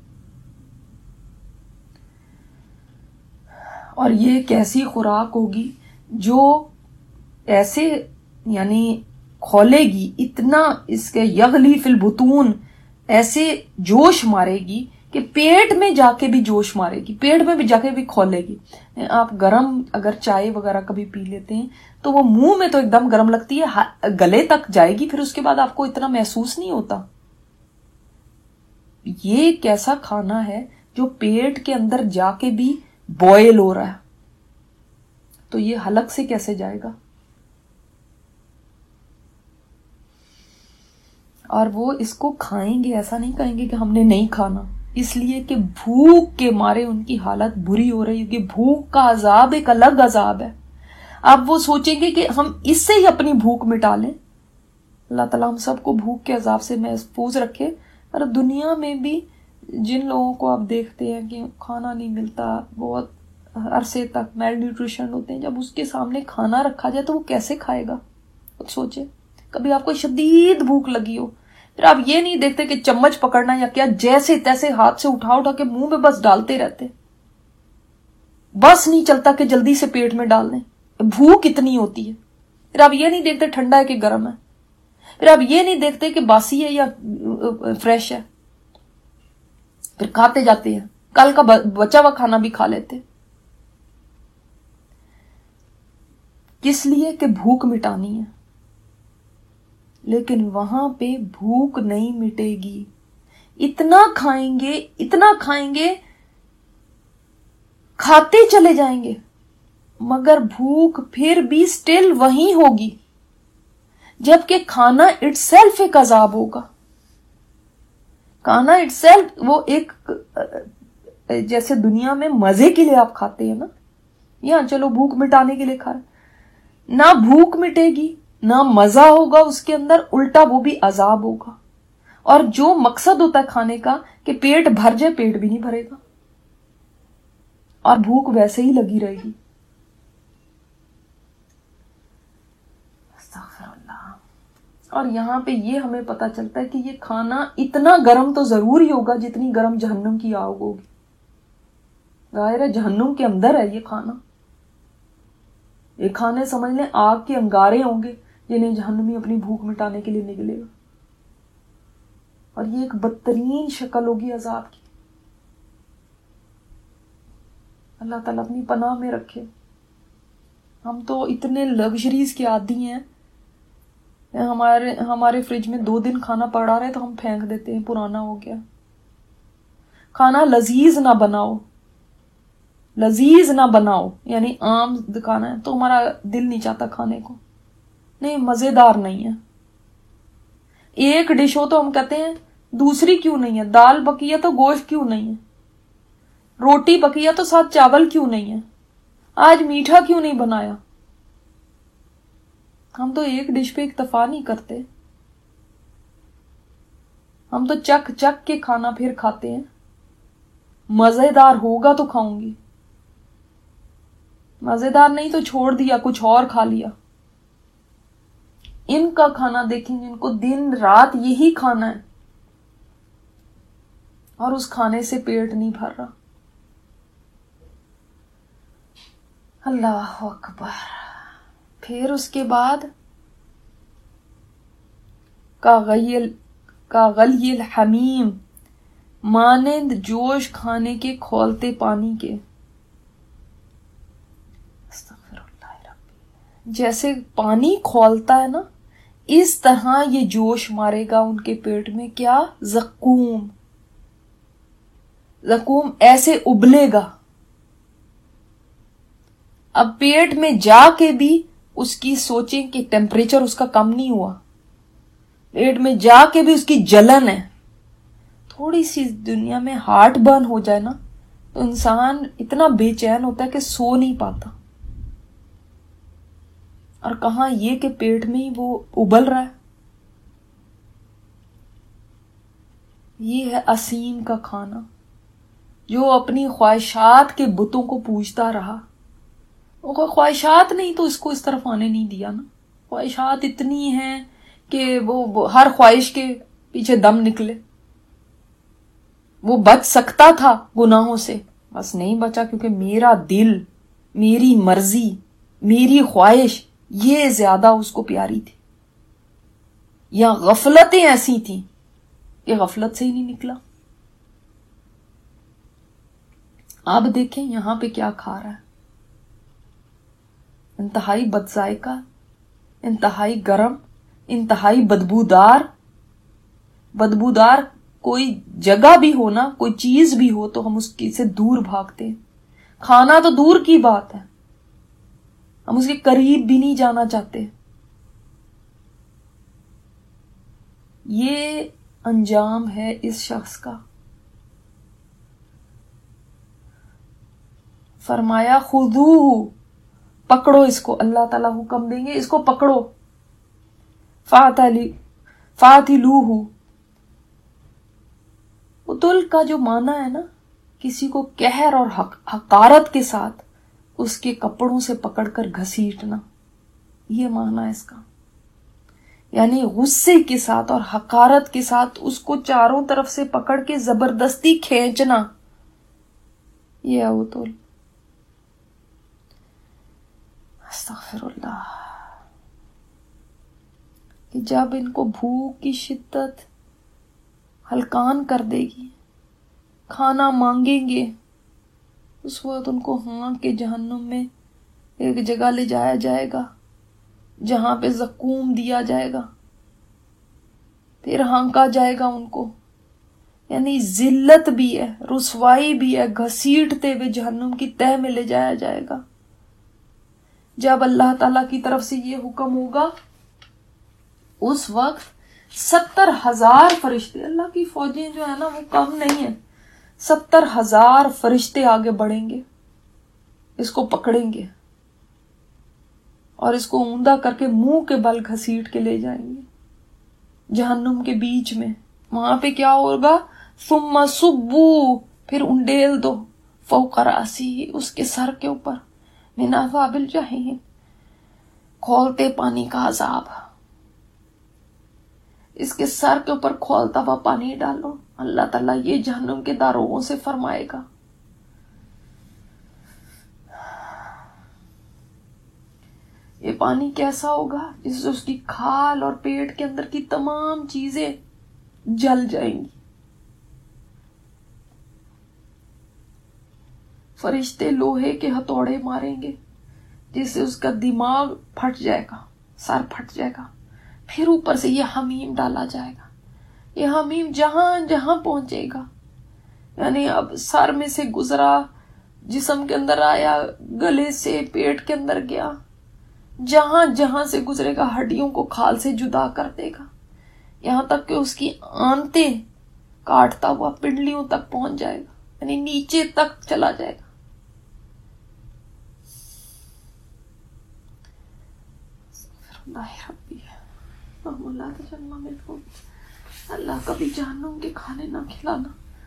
S1: اور یہ کیسی خوراک ہوگی جو ایسے یعنی کھولے گی، اتنا اس کے یغلی فی البطون، ایسے جوش مارے گی کہ پیٹ میں جا کے بھی جوش مارے گی، پیٹ میں بھی جا کے بھی کھولے گی. آپ گرم اگر چائے وغیرہ کبھی پی لیتے ہیں تو وہ منہ میں تو ایک دم گرم لگتی ہے، گلے تک جائے گی، پھر اس کے بعد آپ کو اتنا محسوس نہیں ہوتا. یہ کیسا کھانا ہے جو پیٹ کے اندر جا کے بھی بوائل ہو رہا ہے، تو یہ حلق سے کیسے جائے گا؟ اور وہ اس کو کھائیں گے، ایسا نہیں کہیں گے کہ ہم نے نہیں کھانا، اس لیے کہ بھوک کے مارے ان کی حالت بری ہو رہی ہے. کہ بھوک کا عذاب ایک الگ عذاب ہے. اب وہ سوچیں گے کہ ہم اس سے ہی اپنی بھوک مٹا لیں. اللہ تعالیٰ ہم سب کو بھوک کے عذاب سے محفوظ رکھے. اور دنیا میں بھی جن لوگوں کو آپ دیکھتے ہیں کہ کھانا نہیں ملتا، بہت عرصے تک میل نیوٹریشن ہوتے ہیں، جب اس کے سامنے کھانا رکھا جائے تو وہ کیسے کھائے گا؟ سوچے کبھی آپ کو شدید بھوک لگی ہو، پھر آپ یہ نہیں دیکھتے کہ چمچ پکڑنا یا کیا، جیسے تیسے ہاتھ سے اٹھا اٹھا کے منہ میں بس ڈالتے رہتے، بس نہیں چلتا کہ جلدی سے پیٹ میں ڈال دیں. بھوک اتنی ہوتی ہے. پھر آپ یہ نہیں دیکھتے ٹھنڈا ہے کہ گرم ہے، پھر آپ یہ نہیں دیکھتے کہ باسی ہے یا فریش ہے، پھر کھاتے جاتے ہیں، کل کا بچا ہوا کھانا بھی کھا لیتے. کس لیے؟ کہ بھوک مٹانی ہے. لیکن وہاں پہ بھوک نہیں مٹے گی. اتنا کھائیں گے اتنا کھائیں گے کھاتے چلے جائیں گے مگر بھوک پھر بھی سٹل وہیں ہوگی، جبکہ کھانا اٹ سیلف ایک عذاب ہوگا. کھانا اٹ سیلف وہ ایک، جیسے دنیا میں مزے کے لیے آپ کھاتے ہیں نا، یا چلو بھوک مٹانے کے لیے کھا رہے، نہ بھوک مٹے گی نہ مزہ ہوگا اس کے اندر، الٹا وہ بھی عذاب ہوگا. اور جو مقصد ہوتا ہے کھانے کا کہ پیٹ بھر جائے، پیٹ بھی نہیں بھرے گا اور بھوک ویسے ہی لگی رہے گی. استغفر اللہ. اور یہاں پہ یہ ہمیں پتا چلتا ہے کہ یہ کھانا اتنا گرم تو ضرور ہی ہوگا جتنی گرم جہنم کی آگ ہوگی. ظاہر ہے جہنم کے اندر ہے یہ کھانا. یہ کھانے سمجھ لیں آگ کے انگارے ہوں گے جنہیں جہنمی اپنی بھوک مٹانے کے لیے نکلے گا. اور یہ ایک بدترین شکل ہوگی عذاب کی. اللہ تعالیٰ اپنی پناہ میں رکھے. ہم تو اتنے لگژریز کے عادی ہیں، ہمارے ہمارے فریج میں دو دن کھانا پڑا رہے تو ہم پھینک دیتے ہیں، پرانا ہو گیا. کھانا لذیذ نہ بناؤ، لذیذ نہ بناؤ یعنی عام کھانا ہے تو ہمارا دل نہیں چاہتا کھانے کو، نہیں مزیدار نہیں ہے. ایک ڈش ہو تو ہم کہتے ہیں دوسری کیوں نہیں ہے، دال پکی ہے تو گوشت کیوں نہیں ہے، روٹی پکی ہے تو ساتھ چاول کیوں نہیں ہے، آج میٹھا کیوں نہیں بنایا. ہم تو ایک ڈش پہ اکتفا نہیں کرتے، ہم تو چک چک کے کھانا پھر کھاتے ہیں. مزیدار ہوگا تو کھاؤں گی، مزیدار نہیں تو چھوڑ دیا، کچھ اور کھا لیا. ان کا کھانا دیکھیں جن کو دن رات یہی کھانا ہے اور اس کھانے سے پیٹ نہیں بھر رہا. اللہ اکبر. پھر اس کے بعد کاغیل کاغلی الحمیم، مانند جوش کھانے کے کھولتے پانی کے. استغفر اللہ ربی. جیسے پانی کھولتا ہے نا، اس طرح یہ جوش مارے گا ان کے پیٹ میں. کیا؟ زقوم. زقوم ایسے ابلے گا. اب پیٹ میں جا کے بھی اس کی سوچیں کہ ٹیمپریچر اس کا کم نہیں ہوا، پیٹ میں جا کے بھی اس کی جلن ہے. تھوڑی سی دنیا میں ہارٹ برن ہو جائے نا تو انسان اتنا بے چین ہوتا ہے کہ سو نہیں پاتا. اور کہاں یہ کہ پیٹ میں ہی وہ ابل رہا ہے. یہ ہے اسیم کا کھانا، جو اپنی خواہشات کے بتوں کو پوجتا رہا. وہ کوئی خواہشات نہیں تو اس کو اس طرف آنے نہیں دیا نا. خواہشات اتنی ہیں کہ وہ ہر خواہش کے پیچھے دم نکلے. وہ بچ سکتا تھا گناہوں سے، بس نہیں بچا کیونکہ میرا دل، میری مرضی، میری خواہش یہ زیادہ اس کو پیاری تھی. یا غفلتیں ایسی تھیں کہ غفلت سے ہی نہیں نکلا. اب دیکھیں یہاں پہ کیا کھا رہا ہے. انتہائی بد ذائقہ، انتہائی گرم، انتہائی بدبودار. بدبودار کوئی جگہ بھی ہو نا، کوئی چیز بھی ہو تو ہم اس کی سے دور بھاگتے ہیں. کھانا تو دور کی بات ہے، ہم اس کے قریب بھی نہیں جانا چاہتے. یہ انجام ہے اس شخص کا. فرمایا خذوہ، پکڑو اس کو. اللہ تعالیٰ حکم دیں گے اس کو پکڑو. فاتلوہ. اتل کا جو معنی ہے نا، کسی کو قہر اور حقارت کے ساتھ اس کے کپڑوں سے پکڑ کر گھسیٹنا، یہ معنی ہے اس کا. یعنی غصے کے ساتھ اور حقارت کے ساتھ اس کو چاروں طرف سے پکڑ کے زبردستی کھینچنا، یہ ہے اتل. استغفر اللہ. کہ جب ان کو بھوک کی شدت ہلکان کر دے گی، کھانا مانگیں گے، اس وقت ان کو ہانک کے جہنم میں ایک جگہ لے جایا جائے گا جہاں پہ زقوم دیا جائے گا. پھر ہانکا جائے گا ان کو، یعنی ذلت بھی ہے، رسوائی بھی ہے، گھسیٹتے ہوئے جہنم کی تہہ میں لے جایا جائے گا. جب اللہ تعالیٰ کی طرف سے یہ حکم ہوگا اس وقت ستر ہزار فرشتے، اللہ کی فوجیں جو ہے نا وہ کم نہیں ہیں، ستر ہزار فرشتے آگے بڑھیں گے، اس کو پکڑیں گے اور اس کو اوندا کر کے منہ کے بل گھسیٹ کے لے جائیں گے جہنم کے بیچ میں. وہاں پہ کیا ہوگا؟ ثم صبو، پھر انڈیل دو، فوق راسی، اس کے سر کے اوپر، من عذاب الجحیم، کھولتے پانی کا عذاب، اس کے سر کے اوپر کھولتا ہوا پانی ڈالو. اللہ تعالیٰ یہ جہنم کے داروغوں سے فرمائے گا. یہ پانی کیسا ہوگا؟ جس سے اس کی کھال اور پیٹ کے اندر کی تمام چیزیں جل جائیں گی. فرشتے لوہے کے ہتھوڑے ماریں گے جس سے اس کا دماغ پھٹ جائے گا، سر پھٹ جائے گا. پھر اوپر سے یہ حمیم ڈالا جائے گا. یہ حمیم جہاں جہاں پہنچے گا، یعنی اب سر میں سے گزرا، جسم کے اندر آیا، گلے سے پیٹ کے اندر گیا، جہاں جہاں سے گزرے گا ہڈیوں کو کھال سے جدا کر دے گا، یہاں تک کہ اس کی آنتیں کاٹتا ہوا پنڈلیوں تک پہنچ جائے گا، یعنی نیچے تک چلا جائے گا. اللہ کبھی جہنم کے کھانے نہ کھلانا.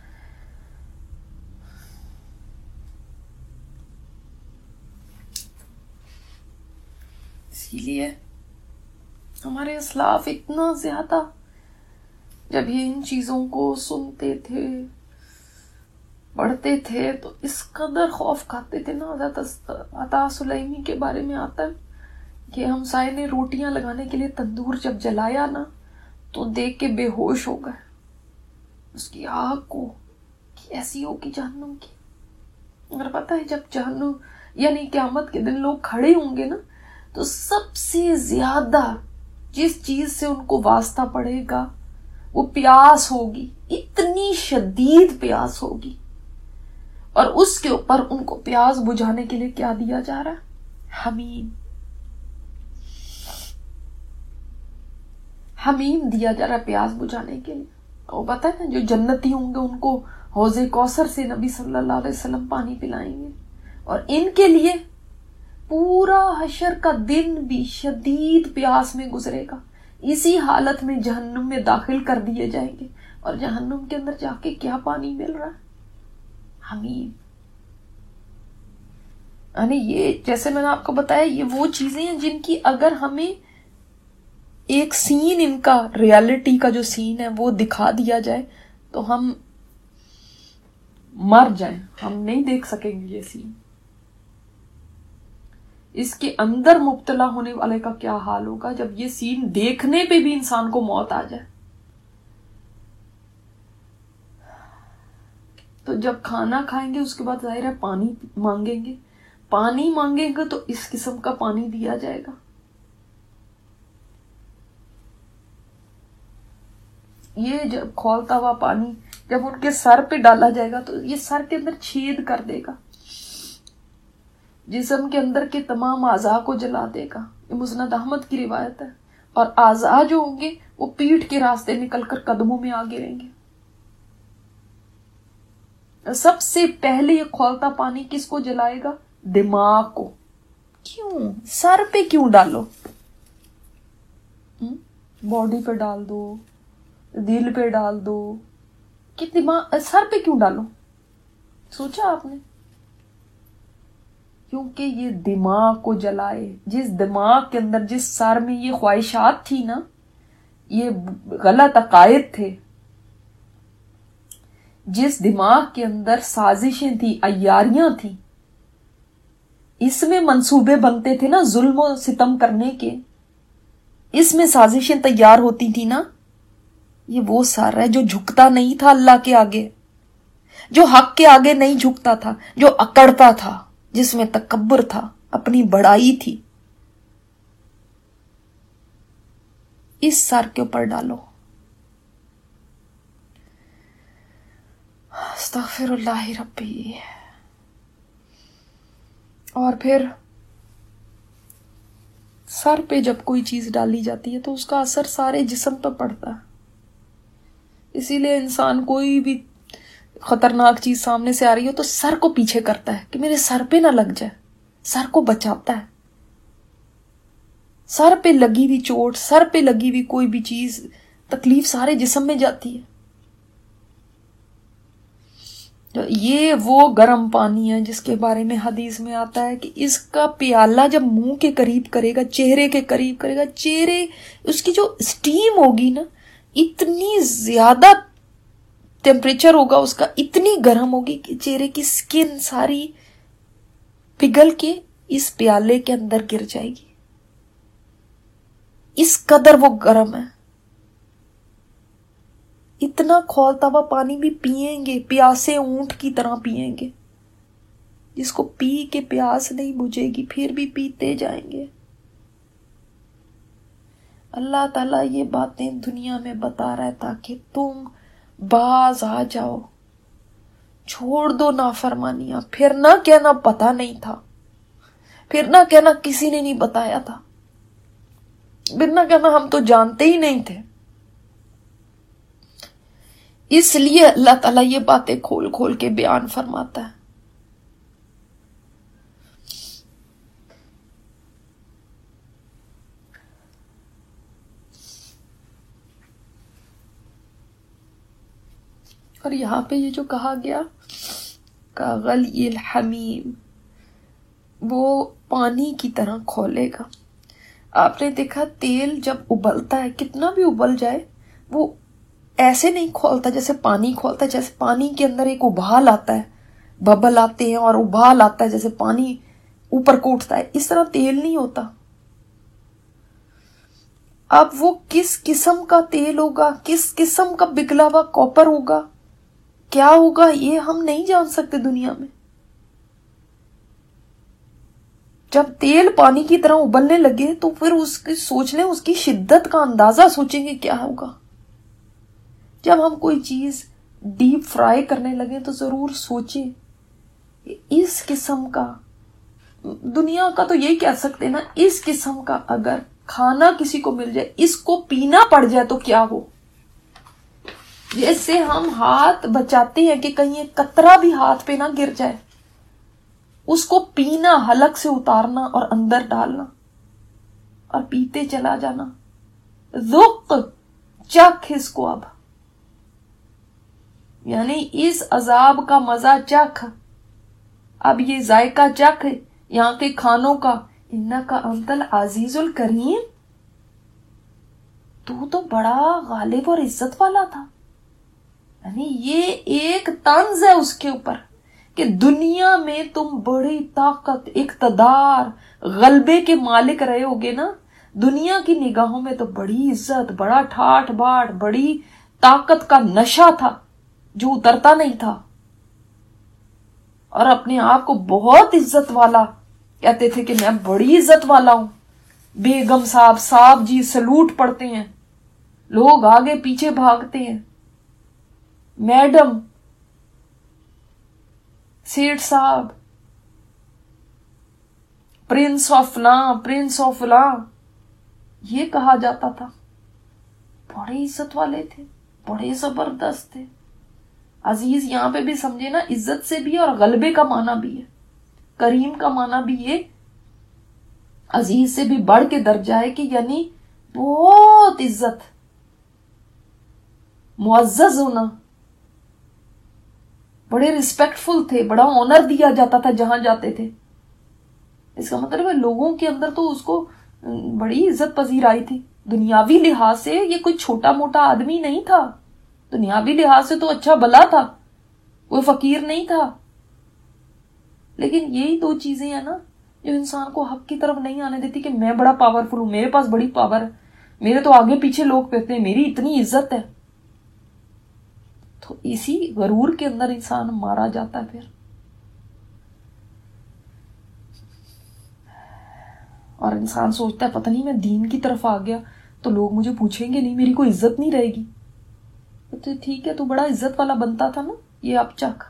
S1: اسی لیے ہمارے اسلاف اتنا زیادہ جب یہ ان چیزوں کو سنتے تھے، پڑھتے تھے، تو اس قدر خوف کھاتے تھے نا. حضرت عطا سلیمی کے بارے میں آتا ہے کہ ہمسائے نے روٹیاں لگانے کے لیے تندور جب جلایا نا تو دیکھ کے بے ہوش ہو گئے اس کی آگ کو کہ ایسی ہوگی جہنم کی. اگر پتہ ہے جب جہنم یعنی قیامت کے دن لوگ کھڑے ہوں گے نا تو سب سے زیادہ جس چیز سے ان کو واسطہ پڑے گا وہ پیاس ہوگی، اتنی شدید پیاس ہوگی. اور اس کے اوپر ان کو پیاس بجھانے کے لیے کیا دیا جا رہا ہے؟ حمیم. حمیم دیا جا رہا ہے پیاس بجھانے کے لیے. وہ پتہ ہے نا جو جنتی ہوں گے ان کو حوض کوثر سے نبی صلی اللہ علیہ وسلم پانی پلائیں گے، اور ان کے لیے پورا حشر کا دن بھی شدید پیاس میں گزرے گا. اسی حالت میں جہنم میں داخل کر دیے جائیں گے، اور جہنم کے اندر جا کے کیا پانی مل رہا ہے؟ حمیم. یعنی یہ جیسے میں نے آپ کو بتایا یہ وہ چیزیں ہیں جن کی اگر ہمیں ایک سین ان کا ریالٹی کا جو سین ہے وہ دکھا دیا جائے تو ہم مر جائیں، ہم نہیں دیکھ سکیں گے یہ سین. اس کے اندر مبتلا ہونے والے کا کیا حال ہوگا جب یہ سین دیکھنے پہ بھی انسان کو موت آ جائے. تو جب کھانا کھائیں گے اس کے بعد ظاہر ہے پانی مانگیں گے، پانی مانگیں گے تو اس قسم کا پانی دیا جائے گا. یہ جب کھولتا ہوا پانی جب ان کے سر پہ ڈالا جائے گا تو یہ سر کے اندر چھید کر دے گا، جسم کے اندر کے تمام اعضاء کو جلا دے گا. یہ مسند احمد کی روایت ہے. اور اعضاء جو ہوں گے وہ پیٹھ کے راستے نکل کر قدموں میں آ گریں گے. سب سے پہلے یہ کھولتا پانی کس کو جلائے گا؟ دماغ کو. کیوں؟ سر پہ کیوں ڈالو؟ باڈی پہ ڈال دو، دل پہ ڈال دو، کہ دماغ سر پہ کیوں ڈالو؟ سوچا آپ نے؟ کیونکہ یہ دماغ کو جلائے. جس دماغ کے اندر، جس سر میں یہ خواہشات تھی نا، یہ غلط عقائد تھے، جس دماغ کے اندر سازشیں تھی، عیاریاں تھیں، اس میں منصوبے بنتے تھے نا ظلم و ستم کرنے کے، اس میں سازشیں تیار ہوتی تھی نا. یہ وہ سر ہے جو جھکتا نہیں تھا اللہ کے آگے، جو حق کے آگے نہیں جھکتا تھا، جو اکڑتا تھا، جس میں تکبر تھا، اپنی بڑائی تھی. اس سر کے اوپر ڈالو. استغفر اللہ ربی. اور پھر سر پہ جب کوئی چیز ڈالی جاتی ہے تو اس کا اثر سارے جسم پہ پڑتا ہے. اسی لیے انسان کوئی بھی خطرناک چیز سامنے سے آ رہی ہو تو سر کو پیچھے کرتا ہے کہ میرے سر پہ نہ لگ جائے، سر کو بچاتا ہے. سر پہ لگی ہوئی چوٹ، سر پہ لگی ہوئی کوئی بھی چیز، تکلیف سارے جسم میں جاتی ہے. یہ وہ گرم پانی ہے جس کے بارے میں حدیث میں آتا ہے کہ اس کا پیالہ جب منہ کے قریب کرے گا، چہرے کے قریب کرے گا، چہرے اس کی جو اسٹیم ہوگی نا، اتنی زیادہ ٹیمپریچر ہوگا اس کا، اتنی گرم ہوگی کہ چہرے کی سکن ساری پگھل کے اس پیالے کے اندر گر جائے گی. اس قدر وہ گرم ہے. اتنا کھولتا ہوا پانی بھی پیئیں گے، پیاسے اونٹ کی طرح پیئیں گے، جس کو پی کے پیاس نہیں بجھے گی، پھر بھی پیتے جائیں گے. اللہ تعالیٰ یہ باتیں دنیا میں بتا رہا ہے تاکہ تم باز آ جاؤ، چھوڑ دو نافرمانیاں. پھر نہ کہنا پتا نہیں تھا، پھر نہ کہنا کسی نے نہیں بتایا تھا، پھر نہ کہنا ہم تو جانتے ہی نہیں تھے. اس لیے اللہ تعالیٰ یہ باتیں کھول کھول کے بیان فرماتا ہے. اور یہاں پہ یہ جو کہا گیا کاغلی الحمیم، وہ پانی کی طرح کھولے گا. آپ نے دیکھا تیل جب ابلتا ہے، کتنا بھی ابل جائے وہ ایسے نہیں کھولتا جیسے پانی کھولتا ہے. جیسے پانی کے اندر ایک ابال آتا ہے، ببل آتے ہیں اور ابال آتا ہے، جیسے پانی اوپر کو اٹھتا ہے، اس طرح تیل نہیں ہوتا. اب وہ کس قسم کا تیل ہوگا، کس قسم کا بگلا ہوا کاپر ہوگا، کیا ہوگا، یہ ہم نہیں جان سکتے دنیا میں. جب تیل پانی کی طرح ابلنے لگے تو پھر اس کی سوچ لیں، اس کی شدت کا اندازہ سوچیں گے کیا ہوگا. جب ہم کوئی چیز ڈیپ فرائی کرنے لگے تو ضرور سوچیں اس قسم کا، دنیا کا تو یہی کہہ سکتے نا، اس قسم کا اگر کھانا کسی کو مل جائے، اس کو پینا پڑ جائے تو کیا ہو. جیسے ہم ہاتھ بچاتے ہیں کہ کہیں ایک قطرہ بھی ہاتھ پہ نہ گر جائے، اس کو پینا، حلق سے اتارنا اور اندر ڈالنا اور پیتے چلا جانا. ذوق، چکھ اس کو، اب یعنی اس عذاب کا مزہ چکھ، اب یہ ذائقہ چکھ یہاں کے کھانوں کا. انکا انت العزیز الکریم، تو تو بڑا غالب اور عزت والا تھا. یعنی یہ ایک طنز ہے اس کے اوپر کہ دنیا میں تم بڑی طاقت، اقتدار، غلبے کے مالک رہے ہوگے نا، دنیا کی نگاہوں میں تو بڑی عزت، بڑا ٹھاٹ باٹ، بڑی طاقت کا نشہ تھا جو اترتا نہیں تھا، اور اپنے آپ کو بہت عزت والا کہتے تھے کہ میں بڑی عزت والا ہوں. بیگم صاحب، صاحب جی سلوٹ پڑتے ہیں، لوگ آگے پیچھے بھاگتے ہیں. میڈم، سیٹ صاحب، پرنس آف فلاں، پرنس آف فلاں، یہ کہا جاتا تھا. بڑے عزت والے تھے، بڑے زبردست تھے. عزیز یہاں پہ بھی سمجھے نا، عزت سے بھی اور غلبے کا معنی بھی ہے. کریم کا معنی بھی یہ عزیز سے بھی بڑھ کے درجہ ہے کہ یعنی بہت عزت، معزز ہونا، بڑے ریسپیکٹفل تھے، بڑا آنر دیا جاتا تھا جہاں جاتے تھے. اس کا مطلب ہے لوگوں کے اندر تو اس کو بڑی عزت پذیرائی تھی. دنیاوی لحاظ سے یہ کوئی چھوٹا موٹا آدمی نہیں تھا، دنیاوی لحاظ سے تو اچھا بھلا تھا، کوئی فقیر نہیں تھا. لیکن یہی دو چیزیں ہیں نا جو انسان کو حق کی طرف نہیں آنے دیتی کہ میں بڑا پاورفل ہوں، میرے پاس بڑی پاور ہے، میرے تو آگے پیچھے لوگ کہتے ہیں میری اتنی عزت ہے. تو اسی غرور کے اندر انسان مارا جاتا ہے. پھر اور انسان سوچتا ہے پتہ نہیں میں دین کی طرف آ گیا تو لوگ مجھے پوچھیں گے نہیں، میری کوئی عزت نہیں رہے گی. تو ٹھیک ہے، تو بڑا عزت والا بنتا تھا نا، یہ اب چکھ،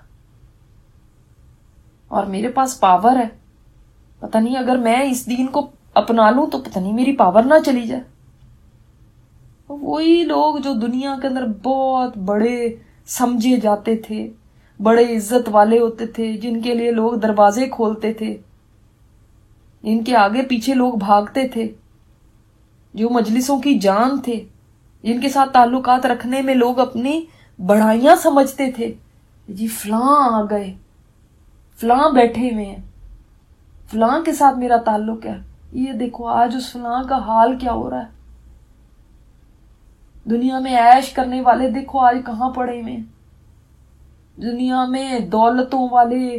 S1: اور میرے پاس پاور ہے، پتہ نہیں اگر میں اس دین کو اپنا لوں تو پتہ نہیں میری پاور نہ چلی جائے۔ وہی لوگ جو دنیا کے اندر بہت بڑے سمجھے جاتے تھے، بڑے عزت والے ہوتے تھے، جن کے لیے لوگ دروازے کھولتے تھے، ان کے آگے پیچھے لوگ بھاگتے تھے، جو مجلسوں کی جان تھے، جن کے ساتھ تعلقات رکھنے میں لوگ اپنی بڑھائیاں سمجھتے تھے، جی فلاں آ گئے، فلاں بیٹھے ہوئے ہیں، فلاں کے ساتھ میرا تعلق ہے، یہ دیکھو آج اس فلاں کا حال کیا ہو رہا ہے۔ دنیا میں عیش کرنے والے دیکھو آج کہاں پڑے ہوئے ہیں، دنیا میں دولتوں والے،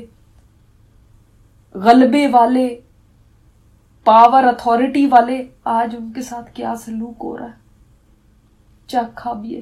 S1: غلبے والے، پاور اتھارٹی والے، آج ان کے ساتھ کیا سلوک ہو رہا ہے، چکھا بھی ہے۔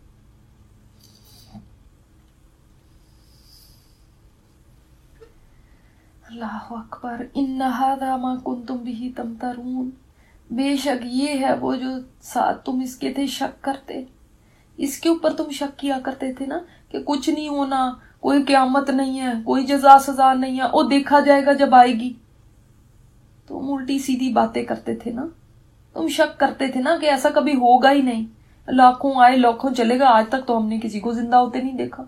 S1: اللہ اکبر، ان ھذا ما کنتم بہ تمترون، بے شک یہ ہے وہ جو ساتھ تم اس کے تھے شک کرتے، اس کے اوپر تم شک کیا کرتے تھے نا کہ کچھ نہیں ہونا، کوئی قیامت نہیں ہے، کوئی جزا سزا نہیں ہے، وہ دیکھا جائے گا جب آئے گی۔ تم الٹی سیدھی باتیں کرتے تھے نا، تم شک کرتے تھے نا کہ ایسا کبھی ہوگا ہی نہیں، لاکھوں آئے لاکھوں چلے گا، آج تک تو ہم نے کسی کو زندہ ہوتے نہیں دیکھا،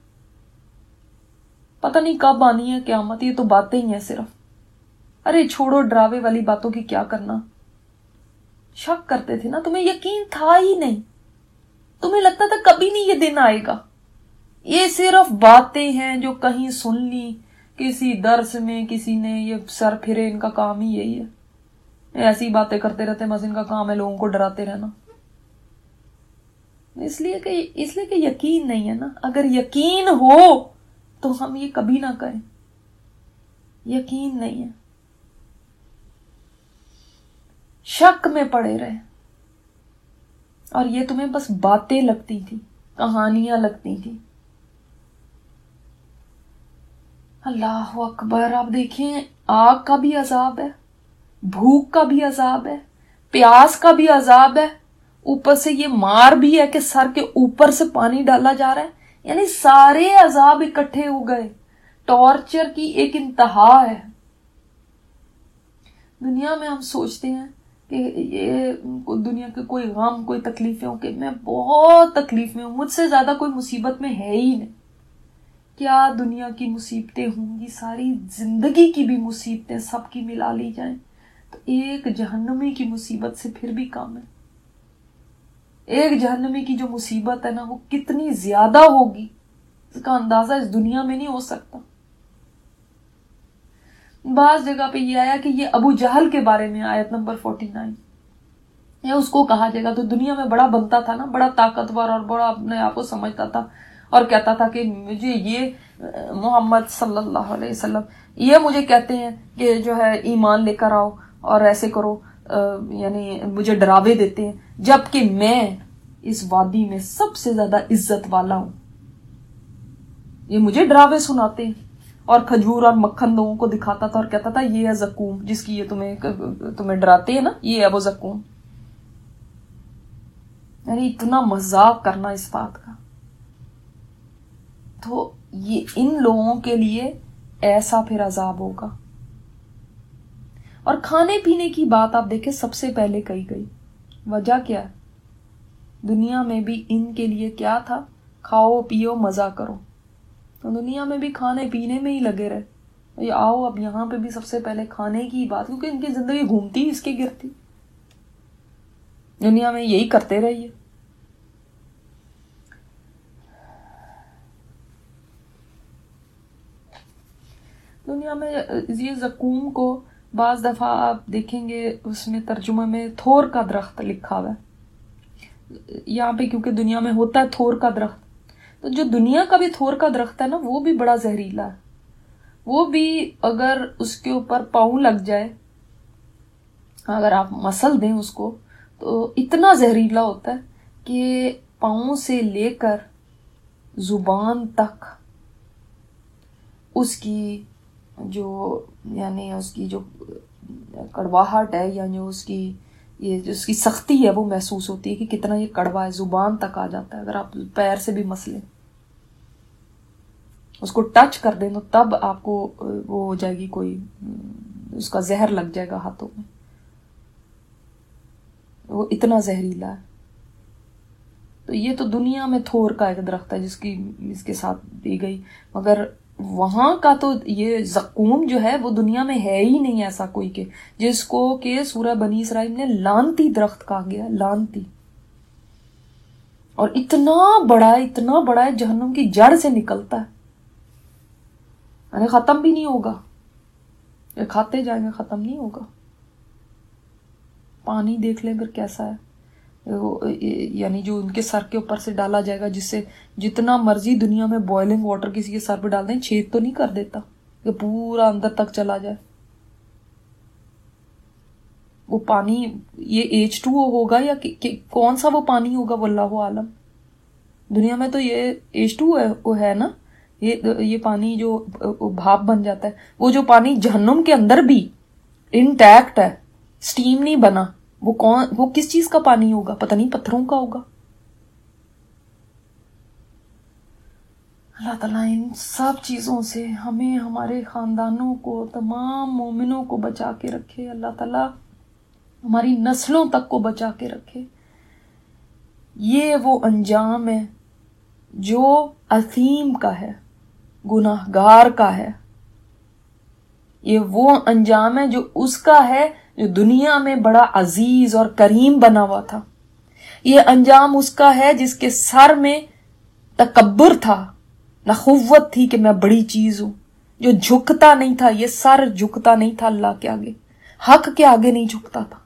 S1: پتہ نہیں کب آنی ہے قیامت، یہ تو باتیں ہی ہیں صرف۔ ارے چھوڑو ڈراوے والی باتوں کی کیا کرنا، شک کرتے تھے نا، تمہیں یقین تھا ہی نہیں، تمہیں لگتا تھا کبھی نہیں یہ دن آئے گا، یہ صرف باتیں ہیں جو کہیں سن لی کسی درس میں، کسی نے، یہ سر پھرے، ان کا کام ہی یہی ہے، ایسی باتیں کرتے رہتے، بس ان کا کام ہے لوگوں کو ڈراتے رہنا، اس لیے کہ اس لیے کہ یقین نہیں ہے نا۔ اگر یقین ہو تو ہم یہ کبھی نہ کہیں، یقین نہیں ہے، شک میں پڑے رہے، اور یہ تمہیں بس باتیں لگتی تھی، کہانیاں لگتی تھی۔ اللہ اکبر، آپ دیکھیں آگ کا بھی عذاب ہے، بھوک کا بھی عذاب ہے، پیاس کا بھی عذاب ہے، اوپر سے یہ مار بھی ہے کہ سر کے اوپر سے پانی ڈالا جا رہا ہے، یعنی سارے عذاب اکٹھے ہو گئے، ٹارچر کی ایک انتہا ہے۔ دنیا میں ہم سوچتے ہیں کہ یہ دنیا کے کوئی غم، کوئی تکلیفیں ہوں، کہ میں بہت تکلیف میں ہوں، مجھ سے زیادہ کوئی مصیبت میں ہے ہی نہیں، کیا دنیا کی مصیبتیں ہوں گی، ساری زندگی کی بھی مصیبتیں سب کی ملا لی جائیں تو ایک جہنمی کی مصیبت سے پھر بھی کم ہے۔ ایک جہنمی کی جو مصیبت ہے نا، وہ کتنی زیادہ ہوگی اس کا اندازہ اس دنیا میں نہیں ہو سکتا۔ بعض جگہ پہ یہ آیا کہ یہ ابو جہل کے بارے میں، آیت نمبر فورٹی نائن، یا اس کو کہا جائے گا تو دنیا میں بڑا بنتا تھا نا، بڑا طاقتور اور بڑا اپنے آپ کو سمجھتا تھا، اور کہتا تھا کہ مجھے یہ محمد صلی اللہ علیہ وسلم یہ مجھے کہتے ہیں کہ جو ہے ایمان لے کر آؤ اور ایسے کرو، یعنی مجھے ڈراوے دیتے ہیں، جبکہ میں اس وادی میں سب سے زیادہ عزت والا ہوں، یہ مجھے ڈراوے سناتے ہیں، اور کھجور اور مکھن لوگوں کو دکھاتا تھا اور کہتا تھا یہ ہے زقوم، جس کی یہ تمہیں تمہیں ڈراتے ہیں نا، یہ ہے وہ زقوم۔ یعنی اتنا مذاق کرنا اس بات کا، تو یہ ان لوگوں کے لیے ایسا پھر عذاب ہوگا۔ اور کھانے پینے کی بات آپ دیکھیں سب سے پہلے کہی گئی، وجہ کیا ہے؟ دنیا میں بھی ان کے لیے کیا تھا؟ کھاؤ پیو مزہ کرو، تو دنیا میں بھی کھانے پینے میں ہی لگے رہے، آؤ اب یہاں پہ بھی سب سے پہلے کھانے کی بات، کیونکہ ان کی زندگی گھومتی اس کے گرتی، دنیا میں یہی کرتے رہیے۔ دنیا میں یہ زقوم کو بعض دفعہ آپ دیکھیں گے اس میں ترجمہ میں تھور کا درخت لکھا ہوا ہے، یہاں پہ کیونکہ دنیا میں ہوتا ہے تھور کا درخت، تو جو دنیا کا بھی تھور کا درخت ہے نا، وہ بھی بڑا زہریلا ہے، وہ بھی اگر اس کے اوپر پاؤں لگ جائے، اگر آپ مسل دیں اس کو، تو اتنا زہریلا ہوتا ہے کہ پاؤں سے لے کر زبان تک اس کی جو یعنی اس کی جو کڑواہٹ ہے، یا جو اس کی یہ جو اس کی سختی ہے وہ محسوس ہوتی ہے کہ کتنا یہ کڑوا ہے، زبان تک آ جاتا ہے اگر آپ پیر سے بھی مسلیں۔ اس کو ٹچ کر دیں تو تب آپ کو وہ ہو جائے گی، کوئی اس کا زہر لگ جائے گا ہاتھوں میں، وہ اتنا زہریلا ہے۔ تو یہ تو دنیا میں تھور کا ایک درخت ہے جس کی اس کے ساتھ دی گئی، مگر وہاں کا تو یہ زقوم جو ہے وہ دنیا میں ہے ہی نہیں ایسا کوئی کہ جس کو کہ سورہ بنی اسرائیل نے لعنتی درخت کہا گیا، لعنتی، اور اتنا بڑا ہے، اتنا بڑا ہے، جہنم کی جڑ سے نکلتا ہے، یعنی ختم بھی نہیں ہوگا، یہ کھاتے جائیں گے ختم نہیں ہوگا۔ پانی دیکھ لیں پھر کیسا ہے، یعنی جو ان کے سر کے اوپر سے ڈالا جائے گا، جس سے جتنا مرضی دنیا میں بوائلنگ واٹر کسی کے سر پہ ڈال دیں چھید تو نہیں کر دیتا کہ پورا اندر تک چلا جائے۔ وہ پانی یہ ایچ ٹو او ہوگا یا کون سا وہ پانی ہوگا وہ اللہ عالم۔ دنیا میں تو یہ ایچ ٹو او ہے نا، یہ یہ پانی جو بھاپ بن جاتا ہے، وہ جو پانی جہنم کے اندر بھی انٹیکٹ ہے، سٹیم نہیں بنا، وہ کون وہ کس چیز کا پانی ہوگا؟ پتہ نہیں، پتھروں کا ہوگا۔ اللہ تعالیٰ ان سب چیزوں سے ہمیں، ہمارے خاندانوں کو، تمام مومنوں کو بچا کے رکھے۔ اللہ تعالیٰ ہماری نسلوں تک کو بچا کے رکھے۔ یہ وہ انجام ہے جو اثیم کا ہے، گناہگار کا ہے۔ یہ وہ انجام ہے جو اس کا ہے جو دنیا میں بڑا عزیز اور کریم بنا ہوا تھا۔ یہ انجام اس کا ہے جس کے سر میں تکبر تھا، نخوت تھی کہ میں بڑی چیز ہوں، جو جھکتا نہیں تھا، یہ سر جھکتا نہیں تھا اللہ کے آگے، حق کے آگے نہیں جھکتا تھا۔